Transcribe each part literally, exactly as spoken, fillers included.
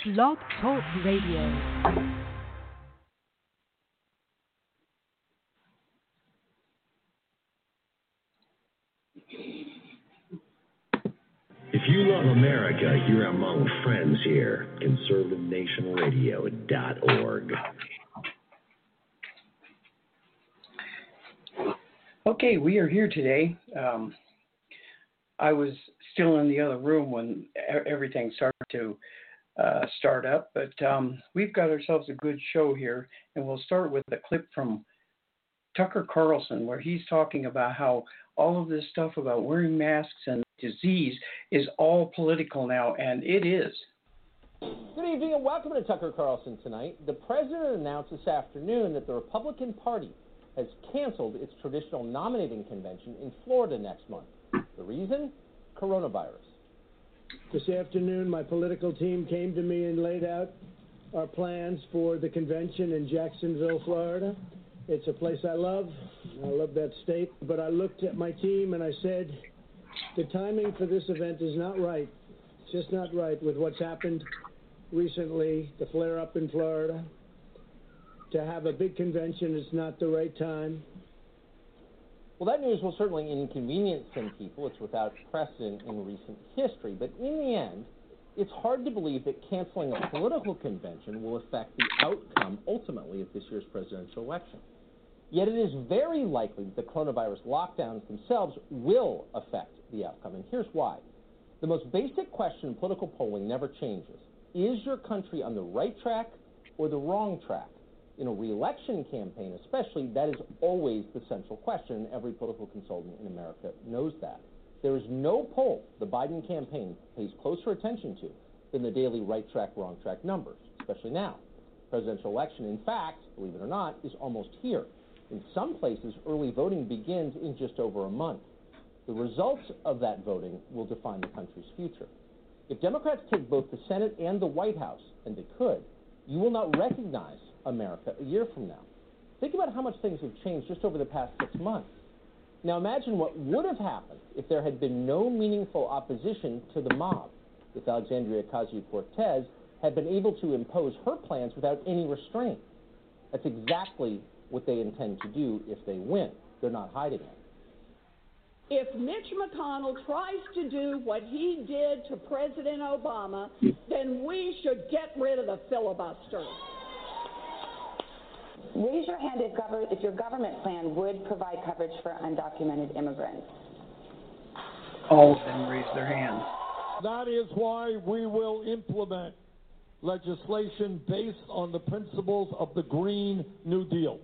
Blog Talk Radio. If you love America, you're among friends here. conservative nation radio dot org. Okay, we are here today. Um, I was still in the other room when everything started to uh, start up, but um, we've got ourselves a good show here, and we'll start with a clip from Tucker Carlson where he's talking about how all of this stuff about wearing masks and disease is all political now, and it is. Good evening and welcome to Tucker Carlson Tonight. The president announced this afternoon that the Republican Party has canceled its traditional nominating convention in Florida next month. The reason? Coronavirus. This afternoon, my political team came to me and laid out our plans for the convention in Jacksonville, Florida. It's a place I love. I love that state. But I looked at my team and I said, the timing for this event is not right. It's just not right with what's happened recently, the flare-up in Florida. To have a big convention is not the right time. Well, that news will certainly inconvenience some people. It's without precedent in recent history. But in the end, it's hard to believe that canceling a political convention will affect the outcome, ultimately, of this year's presidential election. Yet it is very likely that the coronavirus lockdowns themselves will affect the outcome. And here's why. The most basic question in political polling never changes. Is your country on the right track or the wrong track? In a re-election campaign especially, that is always the central question, and every political consultant in America knows that. There is no poll the Biden campaign pays closer attention to than the daily right track, wrong track numbers, especially now. Presidential election, in fact, believe it or not, is almost here. In some places, early voting begins in just over a month. The results of that voting will define the country's future. If Democrats take both the Senate and the White House, and they could, you will not recognize America a year from now. Think about how much things have changed just over the past six months. Now imagine what would have happened if there had been no meaningful opposition to the mob, if Alexandria Ocasio-Cortez had been able to impose her plans without any restraint. That's exactly what they intend to do if they win. They're not hiding it. If Mitch McConnell tries to do what he did to President Obama, then we should get rid of the filibuster. Raise your hand if, gov- if your government plan would provide coverage for undocumented immigrants. All of them raise their hands. That is why we will implement legislation based on the principles of the Green New Deal.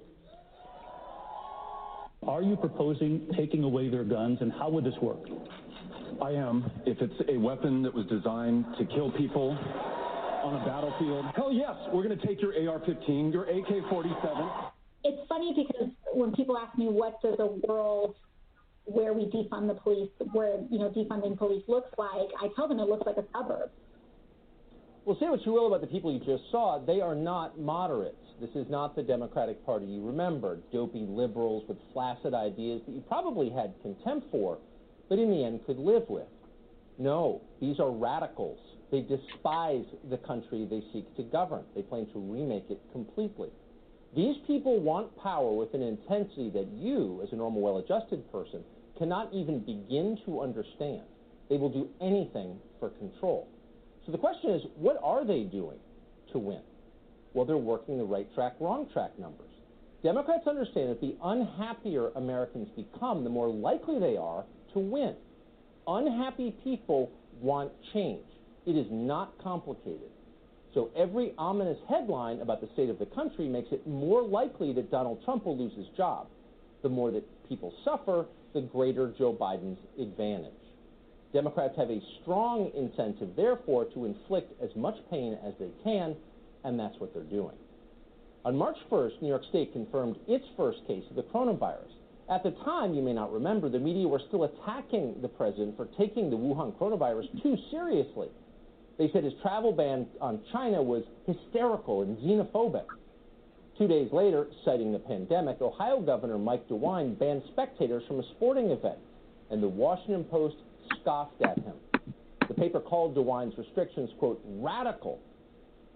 Are you proposing taking away their guns, and how would this work? I am. If it's a weapon that was designed to kill people on a battlefield, hell yes, we're going to take your A R fifteen, your A K forty-seven. It's funny because when people ask me what does a world where we defund the police, where, you know, defunding police looks like, I tell them it looks like a suburb. Well, say what you will about the people you just saw, they are not moderates. This is not the Democratic Party you remember, dopey liberals with flaccid ideas that you probably had contempt for, but in the end could live with. No, these are radicals. They despise the country they seek to govern. They plan to remake it completely. These people want power with an intensity that you, as a normal, well-adjusted person, cannot even begin to understand. They will do anything for control. So the question is, what are they doing to win? Well, they're working the right track, wrong track numbers. Democrats understand that the unhappier Americans become, the more likely they are to win. Unhappy people want change. It is not complicated. So every ominous headline about the state of the country makes it more likely that Donald Trump will lose his job. The more that people suffer, the greater Joe Biden's advantage. Democrats have a strong incentive, therefore, to inflict as much pain as they can, and that's what they're doing. On March first, New York State confirmed its first case of the coronavirus. At the time, you may not remember, the media were still attacking the president for taking the Wuhan coronavirus too seriously. They said his travel ban on China was hysterical and xenophobic. Two days later, citing the pandemic, Ohio Governor Mike DeWine banned spectators from a sporting event, and the Washington Post scoffed at him. The paper called DeWine's restrictions, quote, radical,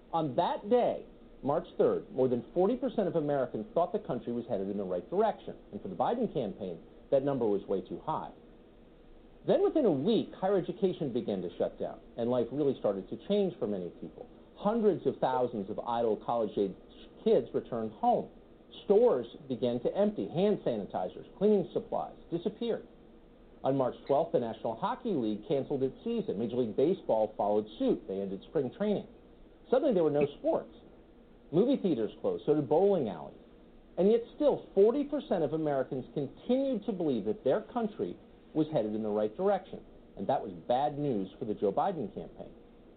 On that day, March third, more than forty percent of Americans thought the country was headed in the right direction. And for the Biden campaign, that number was way too high. Then within a week, higher education began to shut down, and life really started to change for many people. Hundreds of thousands of idle college-age kids returned home. Stores began to empty. Hand sanitizers, cleaning supplies disappeared. On March twelfth, the National Hockey League canceled its season. Major League Baseball followed suit. They ended spring training. Suddenly, there were no sports. Movie theaters closed, so did bowling alleys. And yet still, forty percent of Americans continued to believe that their country was headed in the right direction. And that was bad news for the Joe Biden campaign.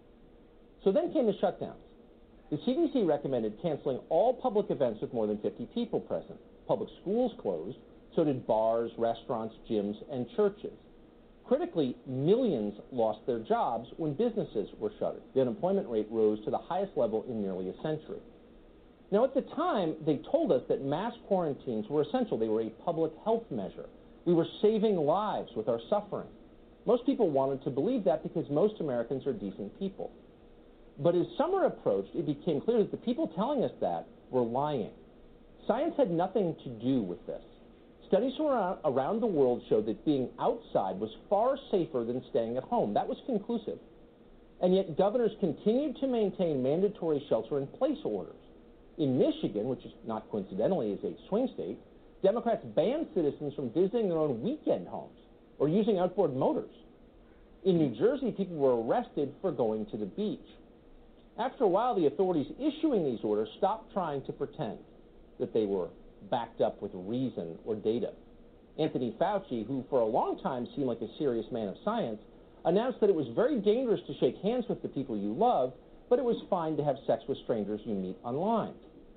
So then came the shutdowns. The C D C recommended canceling all public events with more than fifty people present. Public schools closed, so did bars, restaurants, gyms, and churches. Critically, millions lost their jobs when businesses were shuttered. The unemployment rate rose to the highest level in nearly a century. Now, at the time, they told us that mass quarantines were essential. They were a public health measure. We were saving lives with our suffering. Most people wanted to believe that because most Americans are decent people. But as summer approached, it became clear that the people telling us that were lying. Science had nothing to do with this. Studies from around the world showed that being outside was far safer than staying at home. That was conclusive. And yet governors continued to maintain mandatory shelter-in-place orders. In Michigan, which is not coincidentally is a swing state, Democrats banned citizens from visiting their own weekend homes or using outboard motors. In New Jersey, people were arrested for going to the beach. After a while, the authorities issuing these orders stopped trying to pretend that they were backed up with reason or data. Anthony Fauci, who for a long time seemed like a serious man of science, announced that it was very dangerous to shake hands with the people you love, but it was fine to have sex with strangers you meet online.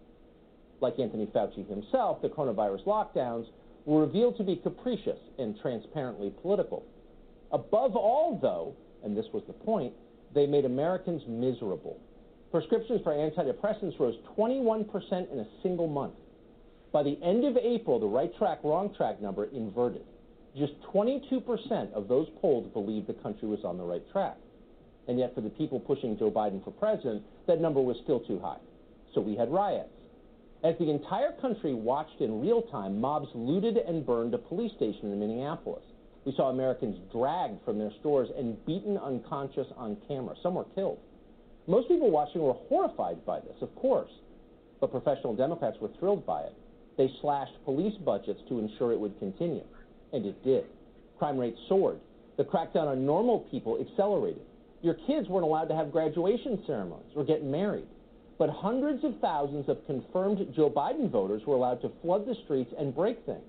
Like Anthony Fauci himself, the coronavirus lockdowns were revealed to be capricious and transparently political. Above all, though, and this was the point, they made Americans miserable. Prescriptions for antidepressants rose twenty-one percent in a single month. By the end of April, the right track, wrong track number inverted. Just twenty-two percent of those polled believed the country was on the right track. And yet for the people pushing Joe Biden for president, that number was still too high. So we had riots. As the entire country watched in real time, mobs looted and burned a police station in Minneapolis. We saw Americans dragged from their stores and beaten unconscious on camera. Some were killed. Most people watching were horrified by this, of course, but professional Democrats were thrilled by it. They slashed police budgets to ensure it would continue, and it did. Crime rates soared. The crackdown on normal people accelerated. Your kids weren't allowed to have graduation ceremonies or get married, but hundreds of thousands of confirmed Joe Biden voters were allowed to flood the streets and break things.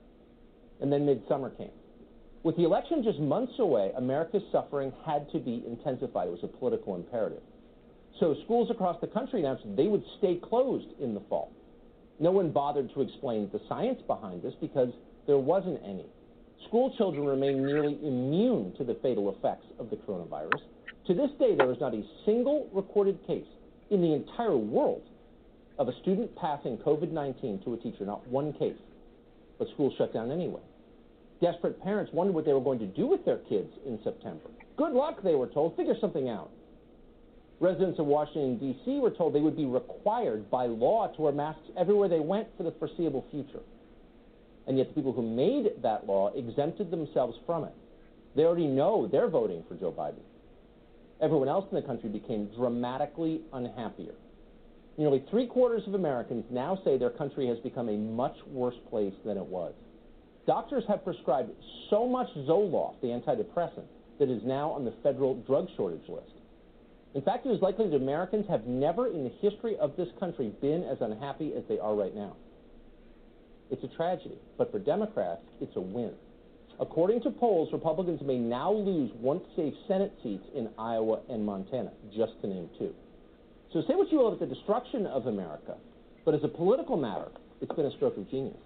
And then midsummer came. With the election just months away, America's suffering had to be intensified. It was a political imperative. So schools across the country announced they would stay closed in the fall. No one bothered to explain the science behind this because there wasn't any. School children remain nearly immune to the fatal effects of the coronavirus. To this day, there is not a single recorded case in the entire world of a student passing COVID nineteen to a teacher, not one case. But schools shut down anyway. Desperate parents wondered what they were going to do with their kids in September. Good luck, they were told. Figure something out. Residents of Washington, D C were told they would be required by law to wear masks everywhere they went for the foreseeable future. And yet the people who made that law exempted themselves from it. They already know they're voting for Joe Biden. Everyone else in the country became dramatically unhappier. Nearly three quarters of Americans now say their country has become a much worse place than it was. Doctors have prescribed so much Zoloft, the antidepressant, that is now on the federal drug shortage list. In fact, it is likely that Americans have never in the history of this country been as unhappy as they are right now. It's a tragedy, but for Democrats, it's a win. According to polls, Republicans may now lose once-safe Senate seats in Iowa and Montana, just to name two. So say what you will about the destruction of America, but as a political matter, it's been a stroke of genius.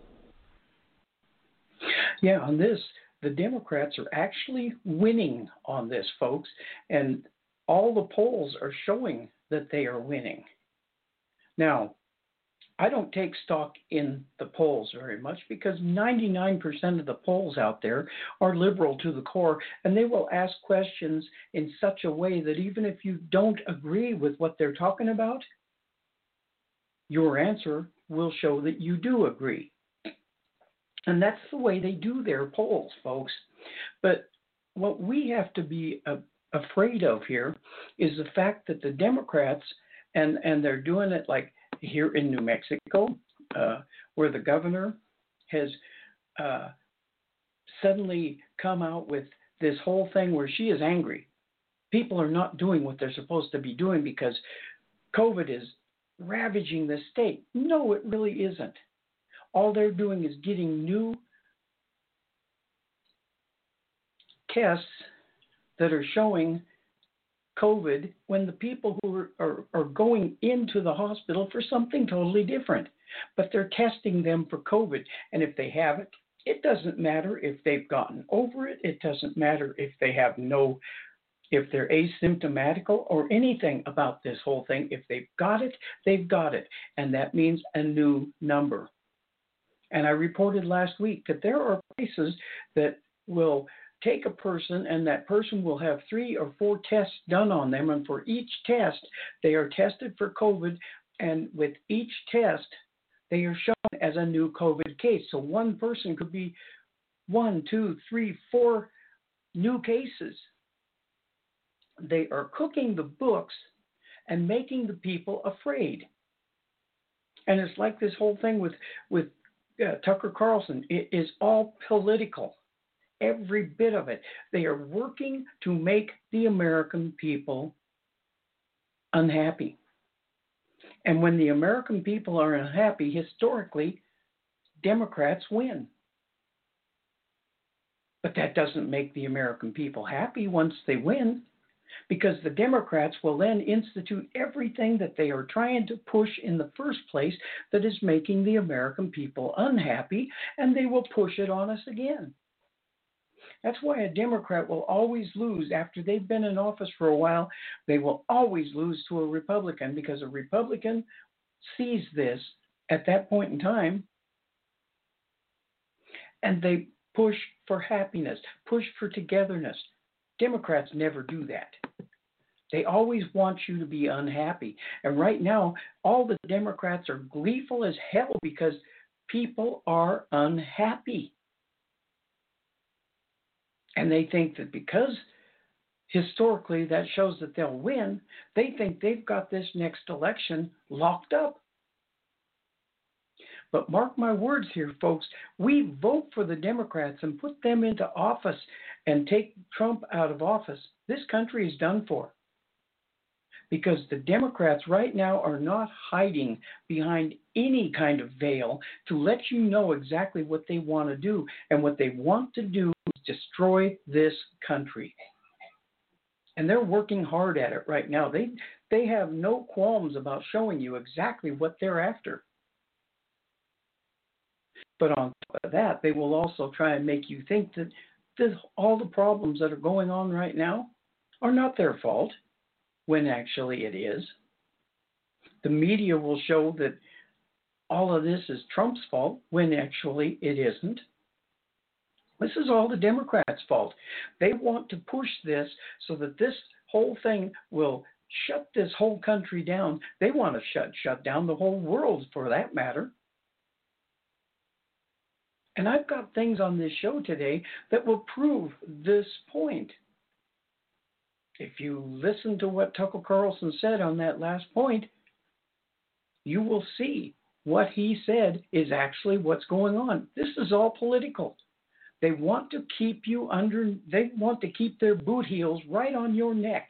Yeah, on this, the Democrats are actually winning on this, folks, and all the polls are showing that they are winning. Now, I don't take stock in the polls very much because ninety-nine percent of the polls out there are liberal to the core, and they will ask questions in such a way that even if you don't agree with what they're talking about, your answer will show that you do agree. And that's the way they do their polls, folks. But what we have to be uh, afraid of here is the fact that the Democrats, and, and they're doing it like here in New Mexico, uh, where the governor has uh, suddenly come out with this whole thing where she is angry. People are not doing what they're supposed to be doing because COVID is ravaging the state. No, it really isn't. All they're doing is getting new tests that are showing COVID when the people who are, are, are going into the hospital for something totally different. But they're testing them for COVID. And if they have it, it doesn't matter if they've gotten over it. It doesn't matter if they have no, if they're asymptomatical or anything about this whole thing. If they've got it, they've got it. And that means a new number. And I reported last week that there are places that will take a person and that person will have three or four tests done on them. And for each test, they are tested for COVID. And with each test, they are shown as a new COVID case. So one person could be one, two, three, four new cases. They are cooking the books and making the people afraid. And it's like this whole thing with, with uh, Tucker Carlson. It is all political. Every bit of it. They are working to make the American people unhappy. And when the American people are unhappy, historically, Democrats win. But that doesn't make the American people happy once they win, because the Democrats will then institute everything that they are trying to push in the first place that is making the American people unhappy, and they will push it on us again. That's why a Democrat will always lose after they've been in office for a while. They will always lose to a Republican because a Republican sees this at that point in time and they push for happiness, push for togetherness. Democrats never do that. They always want you to be unhappy. And right now, all the Democrats are gleeful as hell because people are unhappy. And they think that because historically that shows that they'll win, they think they've got this next election locked up. But mark my words here, folks, we vote for the Democrats and put them into office and take Trump out of office. This country is done for. Because the Democrats right now are not hiding behind any kind of veil to let you know exactly what they want to do. And what they want to do is destroy this country. And they're working hard at it right now. They they have no qualms about showing you exactly what they're after. But on top of that, they will also try and make you think that this, all the problems that are going on right now are not their fault, when actually it is. The media will show that all of this is Trump's fault, when actually it isn't. This is all the Democrats' fault. They want to push this so that this whole thing will shut this whole country down. They want to shut shut down the whole world, for that matter. And I've got things on this show today that will prove this point. If you listen to what Tucker Carlson said on that last point, you will see what he said is actually what's going on. This is all political. They want to keep you under, they want to keep their boot heels right on your neck.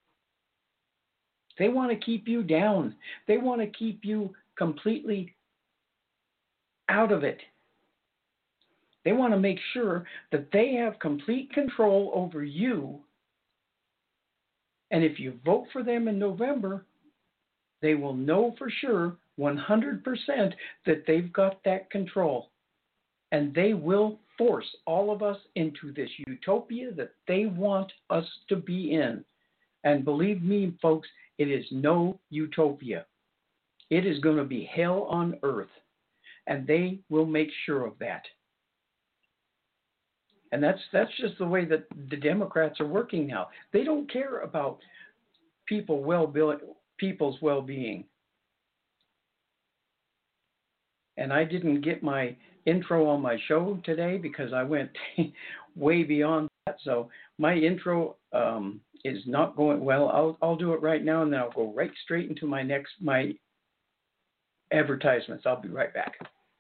They want to keep you down. They want to keep you completely out of it. They want to make sure that they have complete control over you. And if you vote for them in November, they will know for sure one hundred percent that they've got that control. And they will force all of us into this utopia that they want us to be in. And believe me, folks, it is no utopia. It is going to be hell on earth, and they will make sure of that. And that's that's just the way that the Democrats are working now. They don't care about people well people's well-being. And I didn't get my intro on my show today because I went way beyond that. So my intro um, is not going well. I'll I'll do it right now, and then I'll go right straight into my next my advertisements. I'll be right back.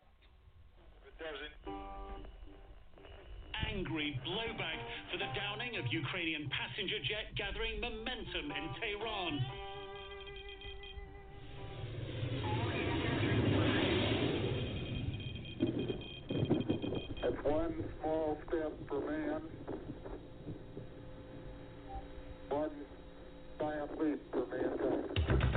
Angry blowback for the downing of Ukrainian passenger jet gathering momentum in Tehran. That's one small step for man, one giant leap for mankind.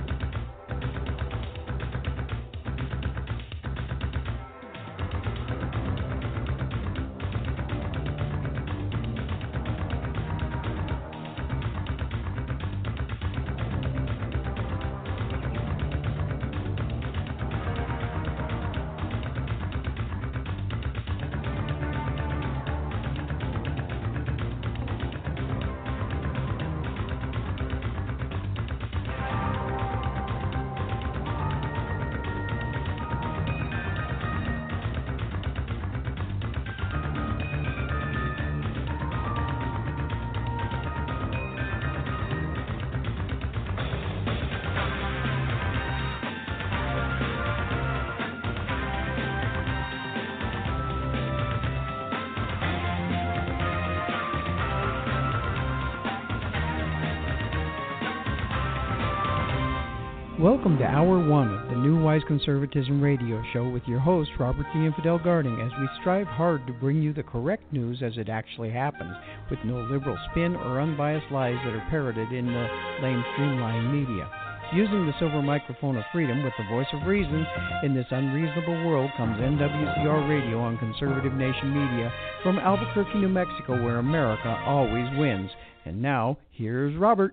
Welcome to Hour One of the New Wise Conservatism Radio Show with your host, Robert the Infidel Garding, as we strive hard to bring you the correct news as it actually happens, with no liberal spin or unbiased lies that are parroted in the lame streamline media. Using the silver microphone of freedom with the voice of reason in this unreasonable world comes N W C R Radio on Conservative Nation Media from Albuquerque, New Mexico, where America always wins. And now, here's Robert.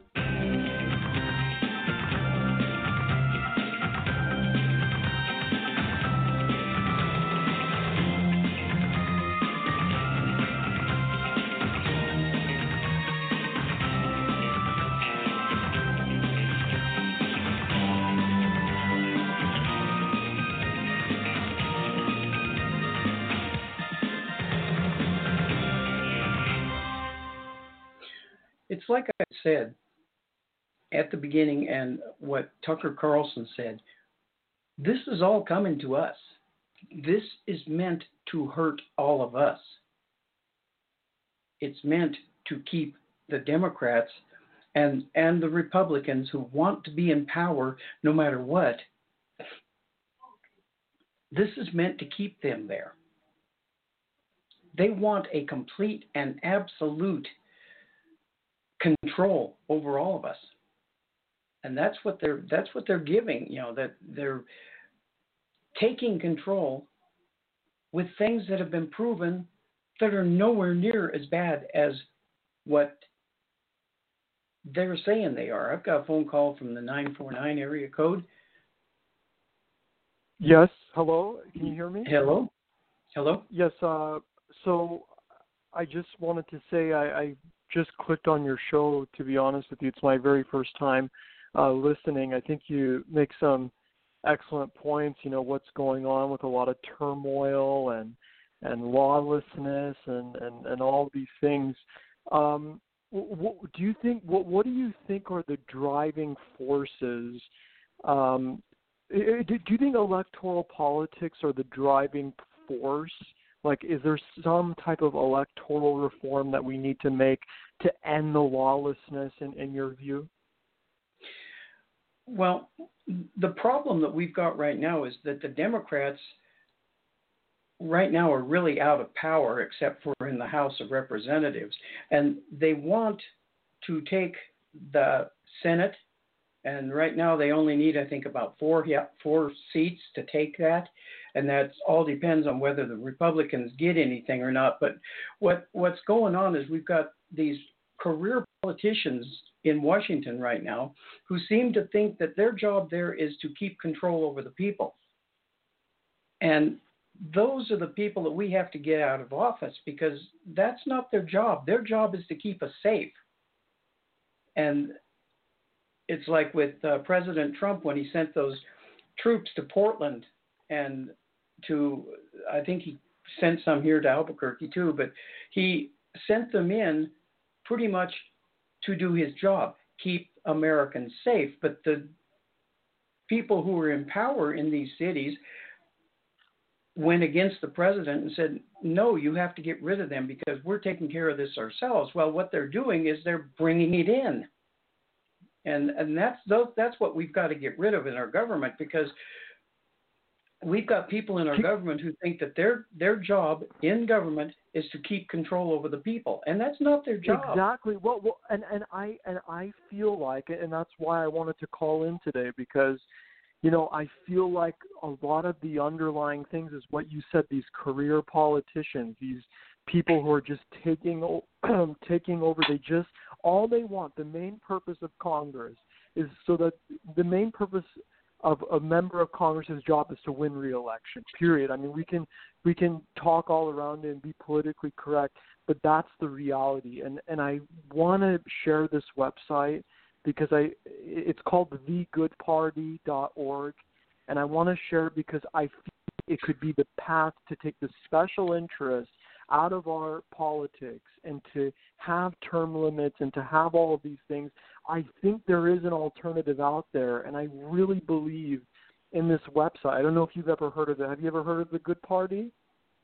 It's like I said at the beginning and what Tucker Carlson said, this is all coming to us. This is meant to hurt all of us. It's meant to keep the Democrats and, and the Republicans who want to be in power no matter what. This is meant to keep them there. They want a complete and absolute control over all of us, and that's what they're that's what they're giving. You know, that they're taking control with things that have been proven that are nowhere near as bad as what they're saying they are. I've got a phone call from the nine four nine area code. Yes. Hello. Can you hear me? Hello. Hello. Yes. Uh, so I just wanted to say I. I just clicked on your show, to be honest with you. It's my very first time uh, listening. I think you make some excellent points, you know, what's going on with a lot of turmoil and and lawlessness and, and, and all these things. Um, what, do you think, what, what do you think are the driving forces? Um, do, do you think electoral politics are the driving force? Like, is there some type of electoral reform that we need to make to end the lawlessness, in, in your view? Well, the problem that we've got right now is that the Democrats right now are really out of power, except for in the House of Representatives. And they want to take the Senate, and right now they only need, I think, about four, yeah, four seats to take that. And that all depends on whether the Republicans get anything or not. But what what's going on is we've got these career politicians in Washington right now who seem to think that their job there is to keep control over the people. And those are the people that we have to get out of office, because that's not their job. Their job is to keep us safe. And it's like with uh, President Trump when he sent those troops to Portland, and to, I think he sent some here to Albuquerque too, but he sent them in pretty much to do his job, keep Americans safe. But the people who were in power in these cities went against the president and said, no, you have to get rid of them because we're taking care of this ourselves. Well, what they're doing is they're bringing it in. And and that's those, that's what we've got to get rid of in our government, because we've got people in our government who think that their their job in government is to keep control over the people, and that's not their job. Exactly. Well, well and, and I and I feel like, and that's why I wanted to call in today, because you know, I feel like a lot of the underlying things is what you said, these career politicians, these people who are just taking taking over. They just, all they want, the main purpose of Congress is so that the main purpose of a member of Congress's job is to win re-election, period. I mean, we can we can talk all around it and be politically correct, but that's the reality. And, and I want to share this website because I it's called the good party dot org, and I want to share it because I feel it could be the path to take the special interest out of our politics and to have term limits and to have all of these things. I think there is an alternative out there, and I really believe in this website. I don't know if you've ever heard of it. Have you ever heard of the Good Party?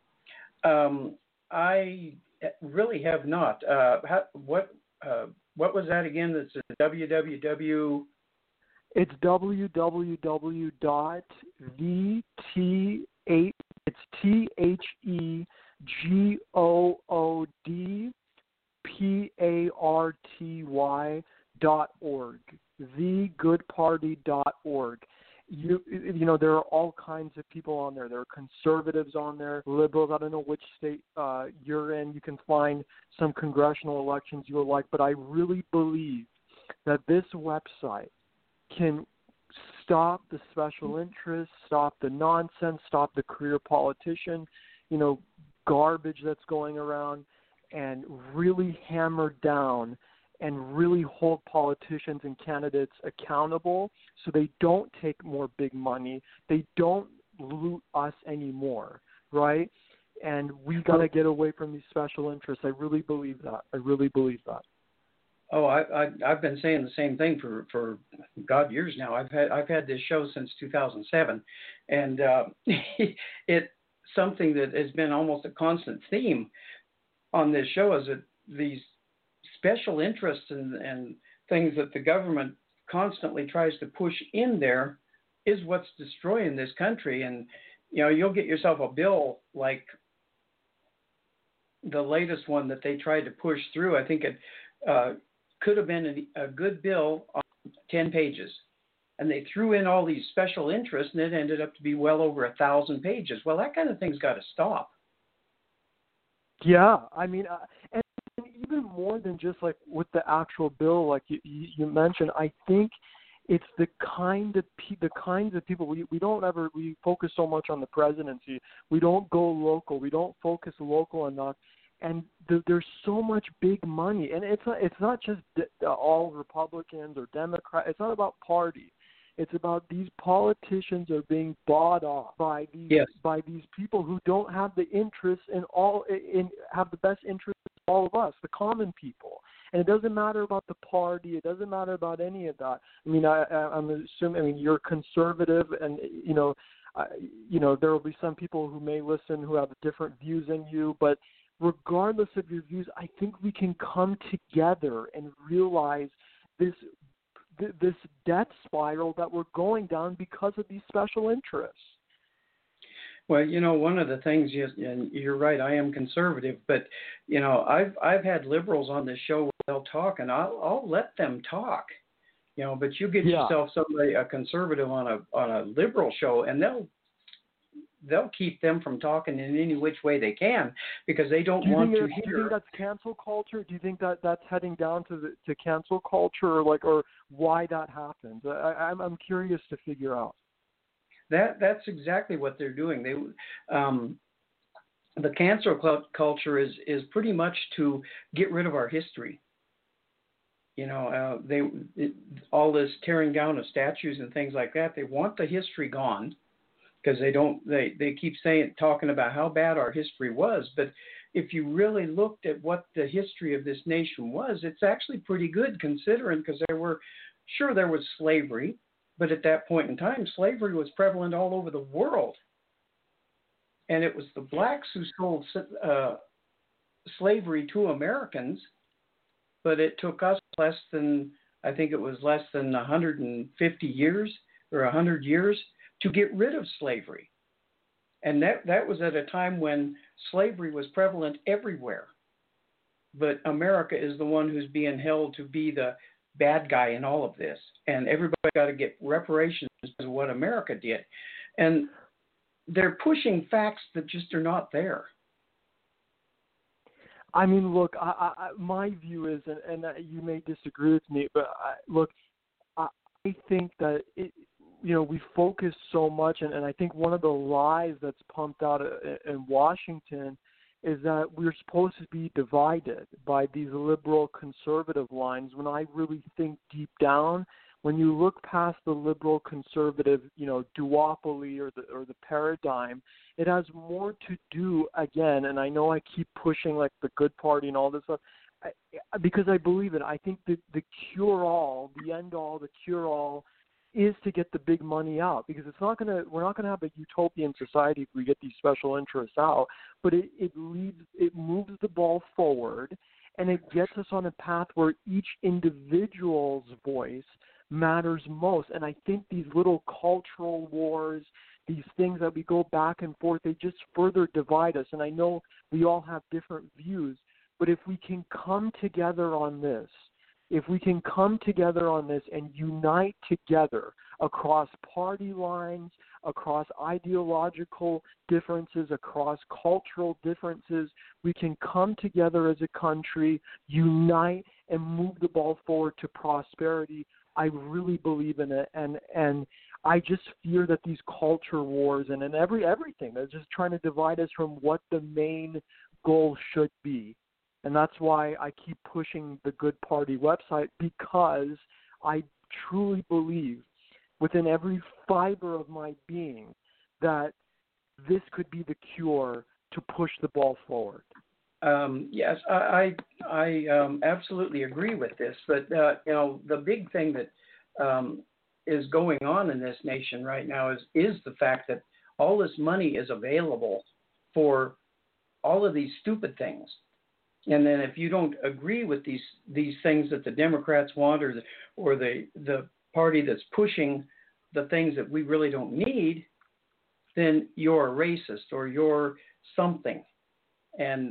Um, I really have not. Uh, how, what uh, what was that again? That's w w w. It's w w w dot v t eight. It's T H E G O O D P A R T Y dot org. the good party dot org. You you know, there are all kinds of people on there. There are conservatives on there, liberals. I don't know which state uh, you're in. You can find some congressional elections you would like, but I really believe that this website can stop the special interests, stop the nonsense, stop the career politician, you know, garbage that's going around, and really hammer down and really hold politicians and candidates accountable so they don't take more big money. They don't loot us anymore, right? And we got to get away from these special interests. I really believe that. I really believe that. Oh, I, I, I've been saying the same thing for, for God years now. I've had I've had this show since two thousand seven, and uh, it's something that has been almost a constant theme on this show is that these special interests and, and things that the government constantly tries to push in there is what's destroying this country. And, you know, you'll get yourself a bill like the latest one that they tried to push through. I think it uh, could have been a, a good bill on ten pages. And they threw in all these special interests, and it ended up to be well over a thousand pages. Well, that kind of thing's got to stop. Yeah, I mean, uh, and even more than just like with the actual bill, like you, you mentioned, I think it's the kind of pe- the kinds of people we we don't ever we focus so much on the presidency. We don't go local. We don't focus local enough. And the, there's so much big money, and it's not, it's not just de- all Republicans or Democrats. It's not about party. It's about these politicians are being bought off by these yes. by these people who don't have the interest in all in have the best interest of all of us, the common people. And it doesn't matter about the party. It doesn't matter about any of that. I mean, I, I'm assuming. I mean, you're conservative, and you know, uh, you know, there will be some people who may listen who have different views than you, but regardless of your views, I think we can come together and realize this this death spiral that we're going down because of these special interests. Well, you know, one of the things, you, and you're right, I am conservative, but, you know, I've I've had liberals on this show where they'll talk, and I'll, I'll let them talk, you know, but you get yeah. yourself somebody, a conservative on a on a liberal show, and they'll they'll keep them from talking in any which way they can because they don't do you want think to that, hear. Do you think that's cancel culture? Do you think that that's heading down to the, to cancel culture, or like, or why that happens? I, I'm I'm curious to figure out. That that's exactly what they're doing. They, um, the cancel culture is is pretty much to get rid of our history. You know, uh, they it, all this tearing down of statues and things like that. They want the history gone because they don't. They they keep saying talking about how bad our history was, but if you really looked at what the history of this nation was, it's actually pretty good considering because there were sure there was slavery. But at that point in time, slavery was prevalent all over the world. And it was the blacks who sold uh, slavery to Americans, but it took us less than, I think it was less than one hundred fifty years or one hundred years to get rid of slavery. And that, that was at a time when slavery was prevalent everywhere. But America is the one who's being held to be the bad guy in all of this, and everybody got to get reparations for what America did, and they're pushing facts that just are not there. I mean, look, I, I, my view is, and, and you may disagree with me, but I, look, I, I think that it, you know, we focus so much, and, and I think one of the lies that's pumped out in Washington is that we're supposed to be divided by these liberal conservative lines, when I really think deep down, when you look past the liberal conservative, you know, duopoly or the or the paradigm, it has more to do, again, and I know I keep pushing like the good party and all this stuff, I, because I believe it. I think that the cure-all, the end-all, the cure-all is to get the big money out, because it's not going to, we're not going to have a utopian society if we get these special interests out, but it, it leads, it moves the ball forward, and it gets us on a path where each individual's voice matters most. And I think these little cultural wars, these things that we go back and forth, they just further divide us. And I know we all have different views, but if we can come together on this, if we can come together on this and unite together across party lines, across ideological differences, across cultural differences, we can come together as a country, unite, and move the ball forward to prosperity. I really believe in it, and and I just fear that these culture wars and, and every everything, they're just trying to divide us from what the main goal should be. And that's why I keep pushing the Good Party website, because I truly believe within every fiber of my being that this could be the cure to push the ball forward. Um, yes, I I, I um, absolutely agree with this. But, uh, you know, the big thing that um, is going on in this nation right now is, is the fact that all this money is available for all of these stupid things. And then if you don't agree with these these things that the Democrats want, or the, or the the party that's pushing the things that we really don't need, then you're a racist or you're something. And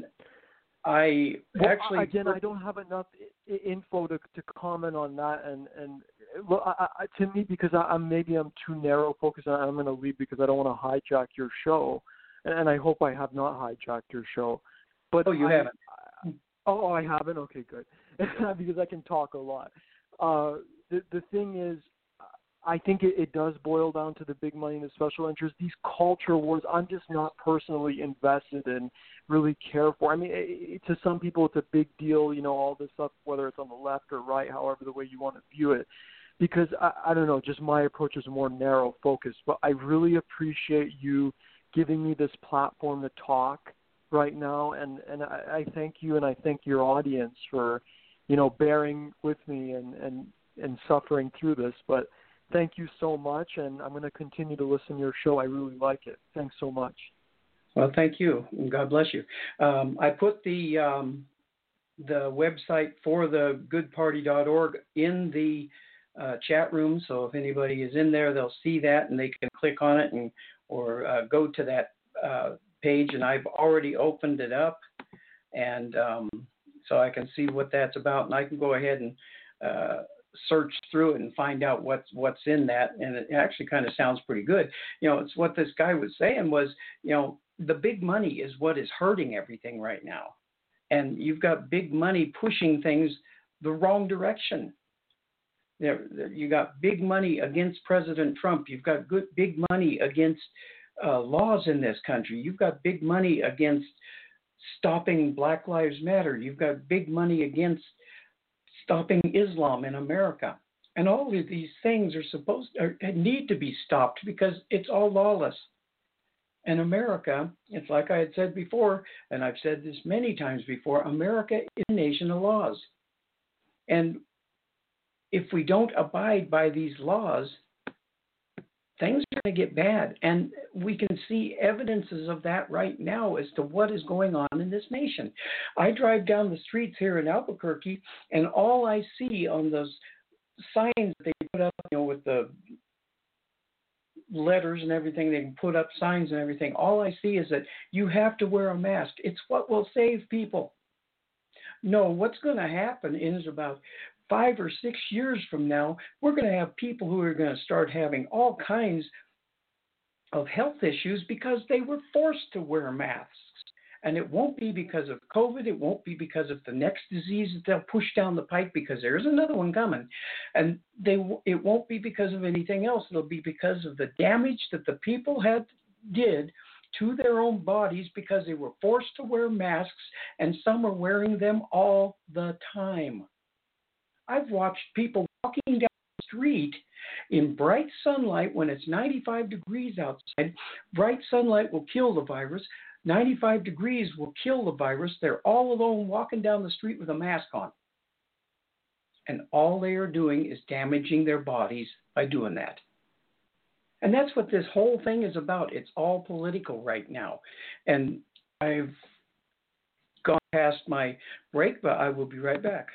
I well, actually again, I don't have enough I- info to, to comment on that. And and well, I, I, to me, because I, I'm maybe I'm too narrow focused, I'm going to leave because I don't want to hijack your show, and, and I hope I have not hijacked your show. But oh, you I, haven't. Oh, I haven't? Okay, good. Because I can talk a lot. Uh, the the thing is, I think it, it does boil down to the big money and the special interest. These culture wars, I'm just not personally invested in, really care for. I mean, it, to some people it's a big deal, you know, all this stuff, whether it's on the left or right, however the way you want to view it. Because, I, I don't know, just my approach is more narrow focused. But I really appreciate you giving me this platform to talk right now, and and I, I thank you, and I thank your audience for, you know, bearing with me and and and suffering through this. But thank you so much, and I'm going to continue to listen to your show. I really like it. Thanks so much. Well, thank you, and God bless you. Um, I put the um, the website for the good party dot org in the uh, chat room, so if anybody is in there, they'll see that, and they can click on it and or uh, go to that uh, page, and I've already opened it up, and um, so I can see what that's about, and I can go ahead and uh, search through it and find out what's what's in that, and it actually kind of sounds pretty good. You know, it's what this guy was saying was, you know, the big money is what is hurting everything right now, and you've got big money pushing things the wrong direction. There, you got big money against President Trump. You've got good big money against uh, laws in this country. You've got big money against stopping Black Lives Matter. You've got big money against stopping Islam in America. And all of these things are supposed to, need to be stopped because it's all lawless. And America, it's like I had said before, and I've said this many times before, America is a nation of laws. And if we don't abide by these laws, things are going to get bad. And we can see evidences of that right now as to what is going on in this nation. I drive down the streets here in Albuquerque, and all I see on those signs that they put up, you know, with the letters and everything, they can put up signs and everything. All I see is that you have to wear a mask. It's what will save people. No, what's going to happen is about five or six years from now, we're going to have people who are going to start having all kinds of health issues because they were forced to wear masks. And it won't be because of COVID. It won't be because of the next disease that they'll push down the pipe, because there's another one coming. And they it won't be because of anything else. It'll be because of the damage that the people had did to their own bodies because they were forced to wear masks, and some are wearing them all the time. I've watched people walking down the street in bright sunlight when it's ninety-five degrees outside. Bright sunlight will kill the virus. ninety-five degrees will kill the virus. They're all alone walking down the street with a mask on. And all they are doing is damaging their bodies by doing that. And that's what this whole thing is about. It's all political right now. And I've gone past my break, but I will be right back.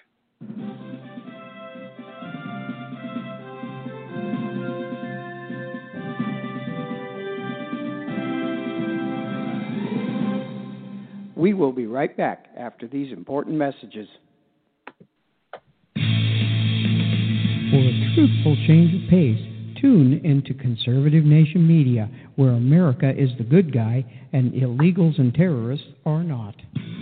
We will be right back after these important messages. For a truthful change of pace, tune into Conservative Nation Media, where America is the good guy and illegals and terrorists are not.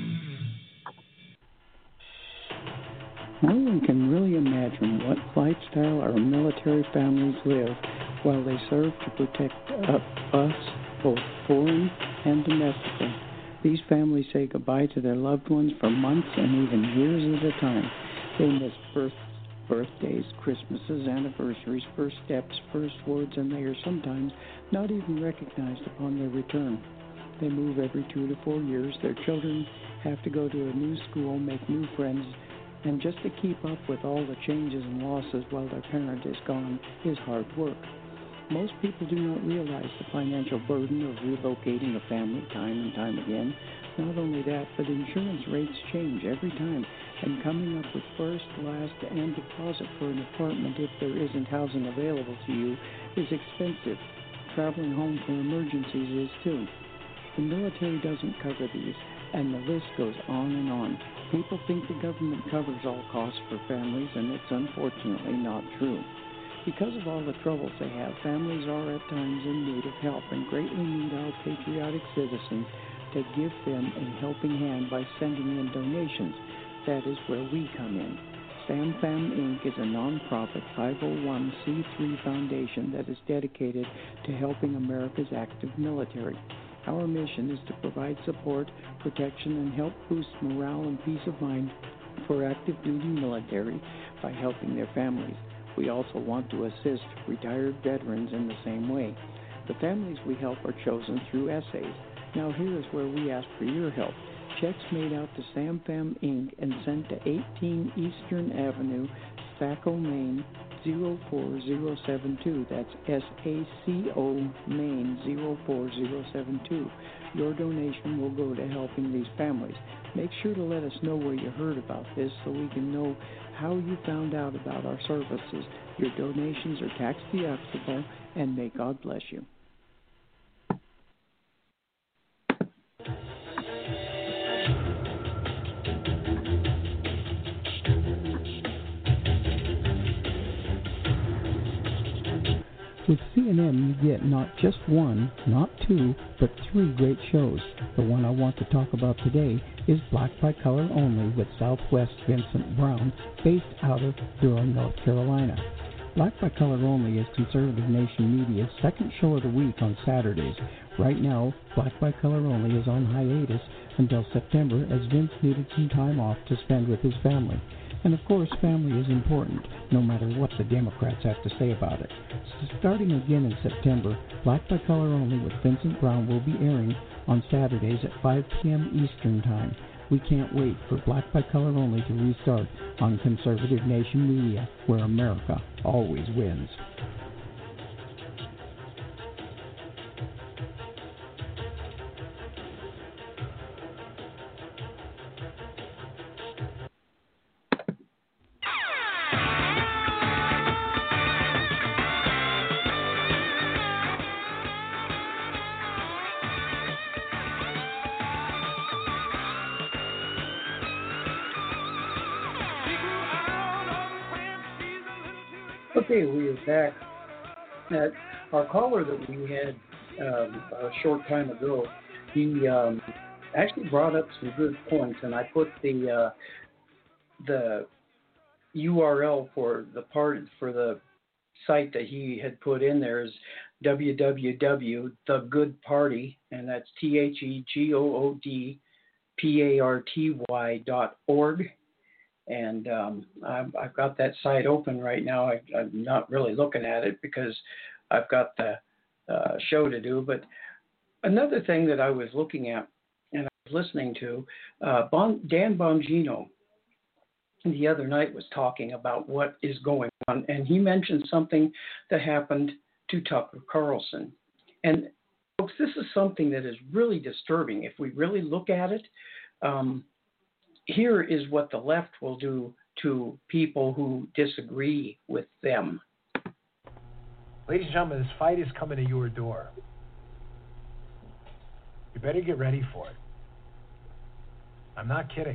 No one can really imagine what lifestyle our military families live while they serve to protect uh, us, both foreign and domestically. These families say goodbye to their loved ones for months and even years at a time. They miss birth, birthdays, Christmases, anniversaries, first steps, first words, and they are sometimes not even recognized upon their return. They move every two to four years. Their children have to go to a new school, make new friends, and just to keep up with all the changes and losses while their parent is gone is hard work. Most people do not realize the financial burden of relocating a family time and time again. Not only that, but insurance rates change every time, and coming up with first, last, and deposit for an apartment if there isn't housing available to you is expensive. Traveling home for emergencies is too. The military doesn't cover these, and the list goes on and on. People think the government covers all costs for families, and it's unfortunately not true. Because of all the troubles they have, families are at times in need of help and greatly need our patriotic citizens to give them a helping hand by sending in donations. That is where we come in. SamFam Incorporated is a non-profit five oh one c three foundation that is dedicated to helping America's active military. Our mission is to provide support, protection, and help boost morale and peace of mind for active duty military by helping their families. We also want to assist retired veterans in the same way. The families we help are chosen through essays. Now here is where we ask for your help. Checks made out to SamFam Incorporated and sent to eighteen Eastern Avenue, Saco, Maine, zero four zero seven two. That's S A C O, Maine, zero four zero seven two. Your donation will go to helping these families. Make sure to let us know where you heard about this so we can know how you found out about our services. Your donations are tax deductible, and may God bless you. With C N N, you get not just one, not two, but three great shows. The one I want to talk about today is Black by Color Only with Southwest Vincent Brown, based out of Durham, North Carolina. Black by Color Only is Conservative Nation Media's second show of the week on Saturdays. Right now, Black by Color Only is on hiatus until September, as Vince needed some time off to spend with his family. And of course, family is important, no matter what the Democrats have to say about it. So starting again in September, Black by Color Only with Vincent Brown will be airing on Saturdays at five p.m. Eastern Time. We can't wait for Black by Color Only to restart on Conservative Nation Media, where America always wins. Okay, we are back. That our caller that we had um, a short time ago, he um, actually brought up some good points, and I put the uh, the U R L for the part for the site that he had put in there is w w w dot the good party, and that's T H E G O O D P A R T Y dot org. And um, I've, I've got that site open right now. I, I'm not really looking at it because I've got the uh, show to do. But another thing that I was looking at and I was listening to, uh, bon, Dan Bongino the other night was talking about what is going on. And he mentioned something that happened to Tucker Carlson. And folks, this is something that is really disturbing. If we really look at it, um, here is what the left will do to people who disagree with them. Ladies and gentlemen, this fight is coming to your door. You better get ready for it. I'm not kidding.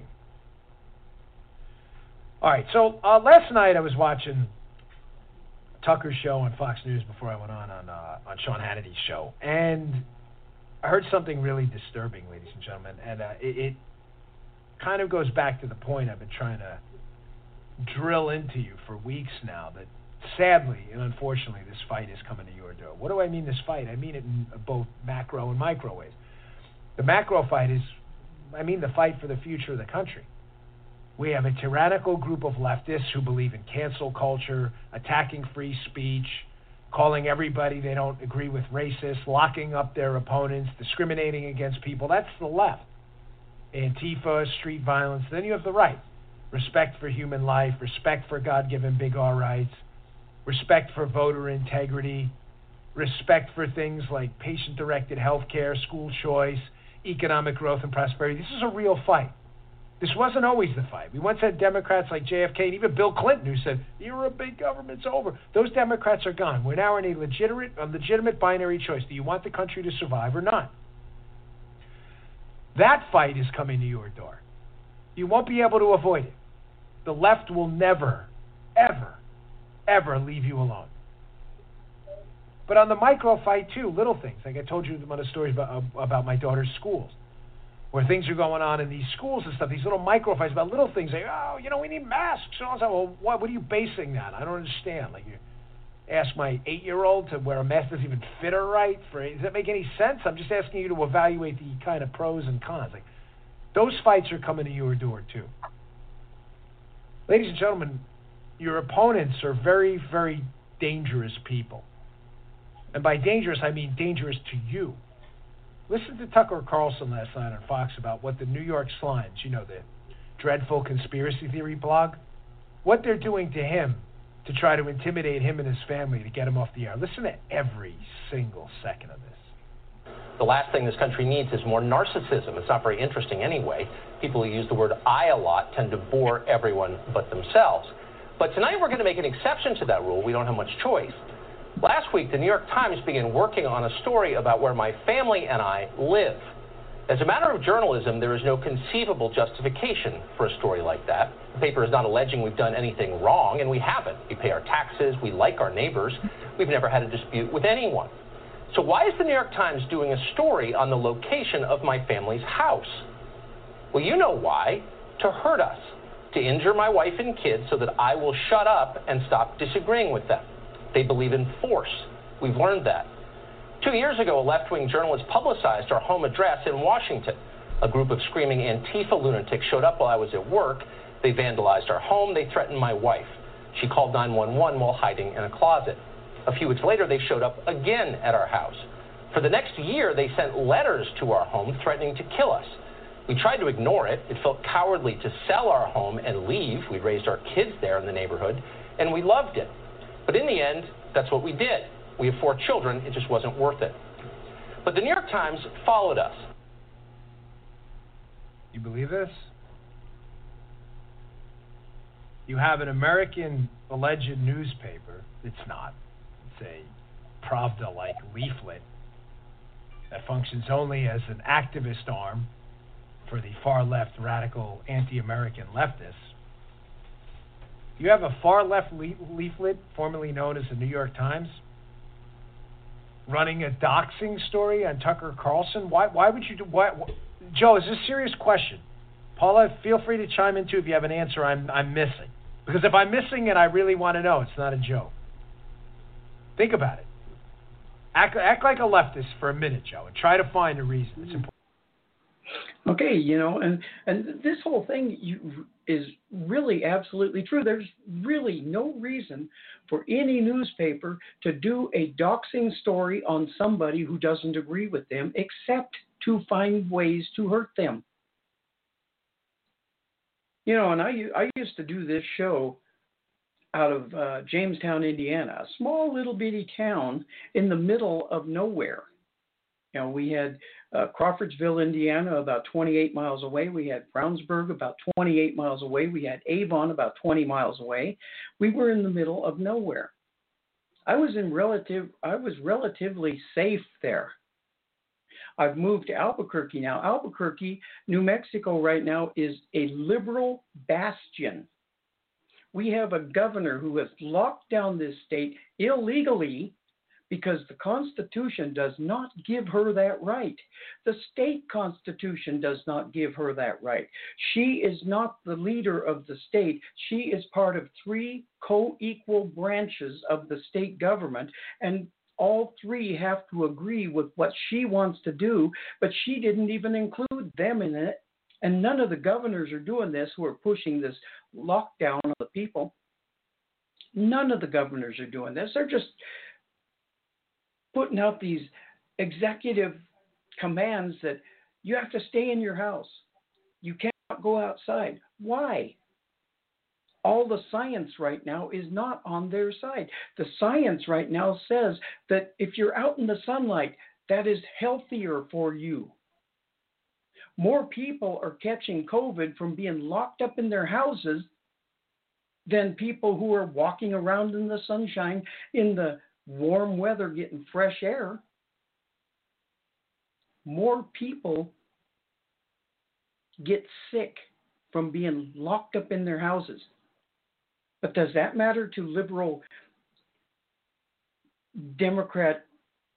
All right, so uh, last night I was watching Tucker's show on Fox News before I went on on, uh, on Sean Hannity's show, and I heard something really disturbing, ladies and gentlemen, and uh, it, it kind of goes back to the point I've been trying to drill into you for weeks now, that sadly and unfortunately this fight is coming to your door. What do I mean this fight? I mean it in both macro and micro ways. The macro fight is, I mean the fight for the future of the country. We have a tyrannical group of leftists who believe in cancel culture, attacking free speech, calling everybody they don't agree with racist, locking up their opponents, discriminating against people. That's the left. Antifa, street violence. Then you have the right. Respect for human life, respect for God-given big R rights, respect for voter integrity, respect for things like patient-directed health care, school choice, economic growth and prosperity. This is a real fight. This wasn't always the fight. We once had Democrats like J F K and even Bill Clinton who said, "You're a big government's over." Those Democrats are gone. We're now in a legitimate, a legitimate binary choice. Do you want the country to survive or not? That fight is coming to your door. You won't be able to avoid it. The left will never, ever, ever leave you alone. But on the micro fight too, little things. Like I told you one of the stories about, about my daughter's schools, where things are going on in these schools and stuff, these little micro fights about little things. Like, oh, you know, we need masks. And all that. Well, what, what are you basing that? I don't understand. Like, you ask my eight-year-old to wear a mask doesn't even fit her right. For, does that make any sense? I'm just asking you to evaluate the kind of pros and cons. Like, those fights are coming to your door too. Ladies and gentlemen, your opponents are very, very dangerous people. And by dangerous, I mean dangerous to you. Listen to Tucker Carlson last night on Fox about what the New York Slimes, you know, the dreadful conspiracy theory blog, what they're doing to him to try to intimidate him and his family to get him off the air. Listen to every single second of this. The last thing this country needs is more narcissism. It's not very interesting anyway. People who use the word I a lot tend to bore everyone but themselves. But tonight we're going to make an exception to that rule. We don't have much choice. Last week, the New York Times began working on a story about where my family and I live. As a matter of journalism, there is no conceivable justification for a story like that. The paper is not alleging we've done anything wrong, and we haven't. We pay our taxes, we like our neighbors, we've never had a dispute with anyone. So why is the New York Times doing a story on the location of my family's house? Well, you know why. To hurt us, to injure my wife and kids so that I will shut up and stop disagreeing with them. They believe in force. We've learned that. Two years ago, a left-wing journalist publicized our home address in Washington. A group of screaming Antifa lunatics showed up while I was at work. They vandalized our home. They threatened my wife. She called nine one one while hiding in a closet. A few weeks later, they showed up again at our house. For the next year, they sent letters to our home threatening to kill us. We tried to ignore it. It felt cowardly to sell our home and leave. We raised our kids there in the neighborhood, and we loved it. But in the end, that's what we did. We have four children. It just wasn't worth it. But the New York Times followed us. You believe this? You have an American alleged newspaper. It's not. It's a Pravda-like leaflet that functions only as an activist arm for the far-left radical anti-American leftists. You have a far-left le- leaflet, formerly known as the New York Times, running a doxing story on Tucker Carlson. Why? Why would you do? Why, why, Joe, is this a serious question? Paula, feel free to chime in too if you have an answer I'm I'm missing. Because if I'm missing it, I really want to know. It's not a joke. Think about it. Act act like a leftist for a minute, Joe, and try to find a reason. It's important. Okay, you know, and and this whole thing you, is really absolutely true. There's really no reason for any newspaper to do a doxing story on somebody who doesn't agree with them, except to find ways to hurt them. You know, and I I used to do this show out of uh, Jamestown, Indiana, a small little bitty town in the middle of nowhere. You know, we had uh, Crawfordsville, Indiana, about twenty-eight miles away. We had Brownsburg, about twenty-eight miles away. We had Avon, about twenty miles away. We were in the middle of nowhere. I was in relative. I was relatively safe there. I've moved to Albuquerque now. Albuquerque, New Mexico, right now is a liberal bastion. We have a governor who has locked down this state illegally, because the Constitution does not give her that right. The state Constitution does not give her that right. She is not the leader of the state. She is part of three co-equal branches of the state government, and all three have to agree with what she wants to do, but she didn't even include them in it. And none of the governors are doing this who are pushing this lockdown on the people. None of the governors are doing this. They're just putting out these executive commands that you have to stay in your house. You cannot go outside. Why? All the science right now is not on their side. The science right now says that if you're out in the sunlight, that is healthier for you. More people are catching COVID from being locked up in their houses than people who are walking around in the sunshine in the warm weather getting fresh air. More people get sick from being locked up in their houses. But does that matter to liberal Democrat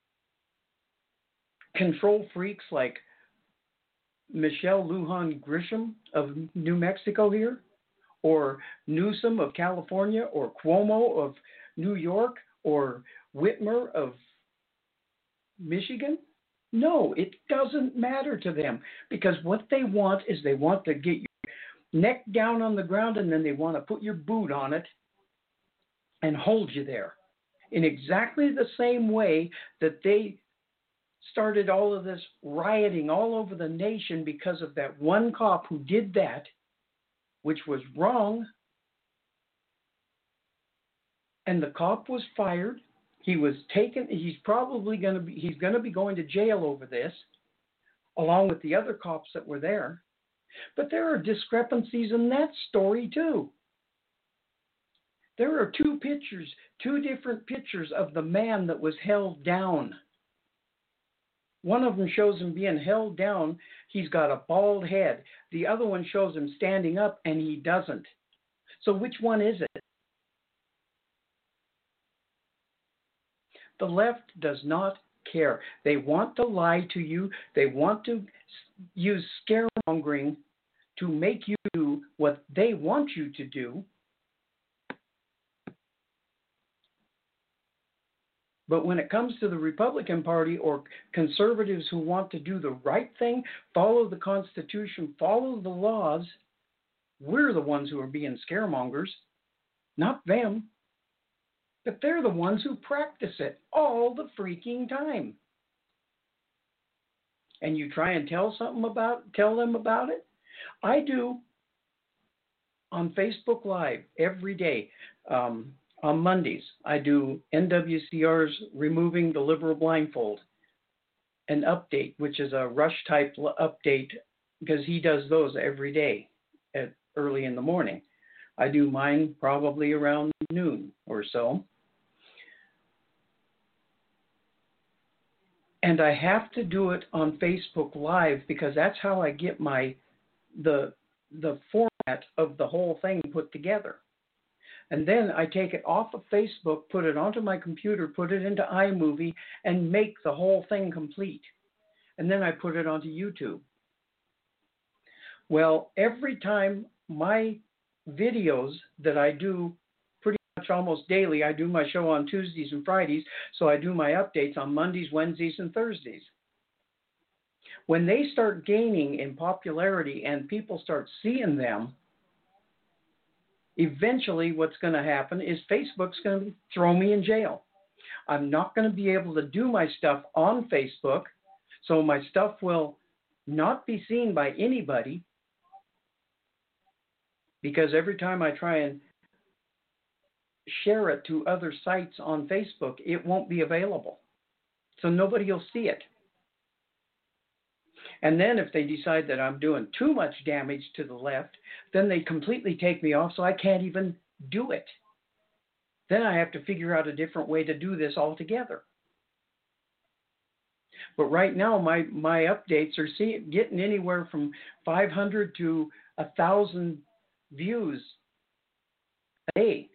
control freaks like Michelle Lujan Grisham of New Mexico here, or Newsom of California, or Cuomo of New York, or Whitmer of Michigan? No, it doesn't matter to them, because what they want is they want to get your neck down on the ground, and then they want to put your boot on it and hold you there in exactly the same way that they started all of this rioting all over the nation because of that one cop who did that, which was wrong. And the cop was fired. He was taken. He's probably going to be, he's going to be going to jail over this, along with the other cops that were there. But there are discrepancies in that story too. There are two pictures, two different pictures of the man that was held down. One of them shows him being held down. He's got a bald head. The other one shows him standing up, and he doesn't. So which one is it? The left does not care. They want to lie to you. They want to use scaremongering to make you do what they want you to do. But when it comes to the Republican Party or conservatives who want to do the right thing, follow the Constitution, follow the laws, we're the ones who are being scaremongers, not them. But they're the ones who practice it all the freaking time. And you try and tell something about, tell them about it? I do on Facebook Live every day. Um, on Mondays, I do N W C R's Removing the Liberal Blindfold, an update, which is a rush type update because he does those every day at early in the morning. I do mine probably around noon or so. And I have to do it on Facebook Live because that's how I get my the the format of the whole thing put together. And then I take it off of Facebook, put it onto my computer, put it into iMovie, and make the whole thing complete. And then I put it onto YouTube. Well, every time my videos that I do pretty much almost daily, I do my show on Tuesdays and Fridays, so I do my updates on Mondays, Wednesdays, and Thursdays. When they start gaining in popularity and people start seeing them, eventually what's going to happen is Facebook's going to throw me in jail. I'm not going to be able to do my stuff on Facebook, so my stuff will not be seen by anybody because every time I try and share it to other sites on Facebook, it won't be available. So nobody will see it. And then if they decide that I'm doing too much damage to the left, then they completely take me off so I can't even do it. Then I have to figure out a different way to do this altogether. But right now, my, my updates are see, getting anywhere from five hundred to one thousand views a day.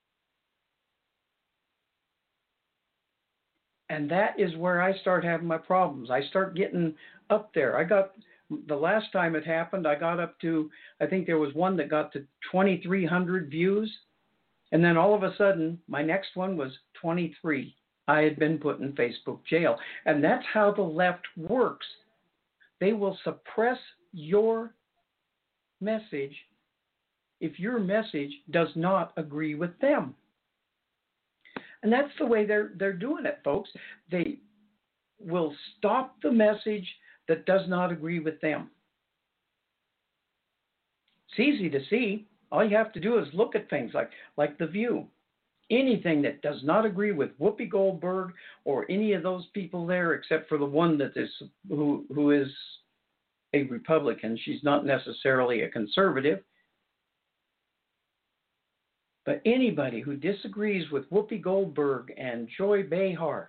And that is where I start having my problems. I start getting up there. I got, the last time it happened, I got up to, I think there was one that got to twenty-three hundred views. And then all of a sudden, my next one was twenty-three. I had been put in Facebook jail. And that's how the left works. They will suppress your message if your message does not agree with them. And that's the way they're they're doing it, folks. They will stop the message that does not agree with them. It's easy to see. All you have to do is look at things like, like The View. Anything that does not agree with Whoopi Goldberg or any of those people there, except for the one that is who who is a Republican. She's not necessarily a conservative. But anybody who disagrees with Whoopi Goldberg and Joy Behar,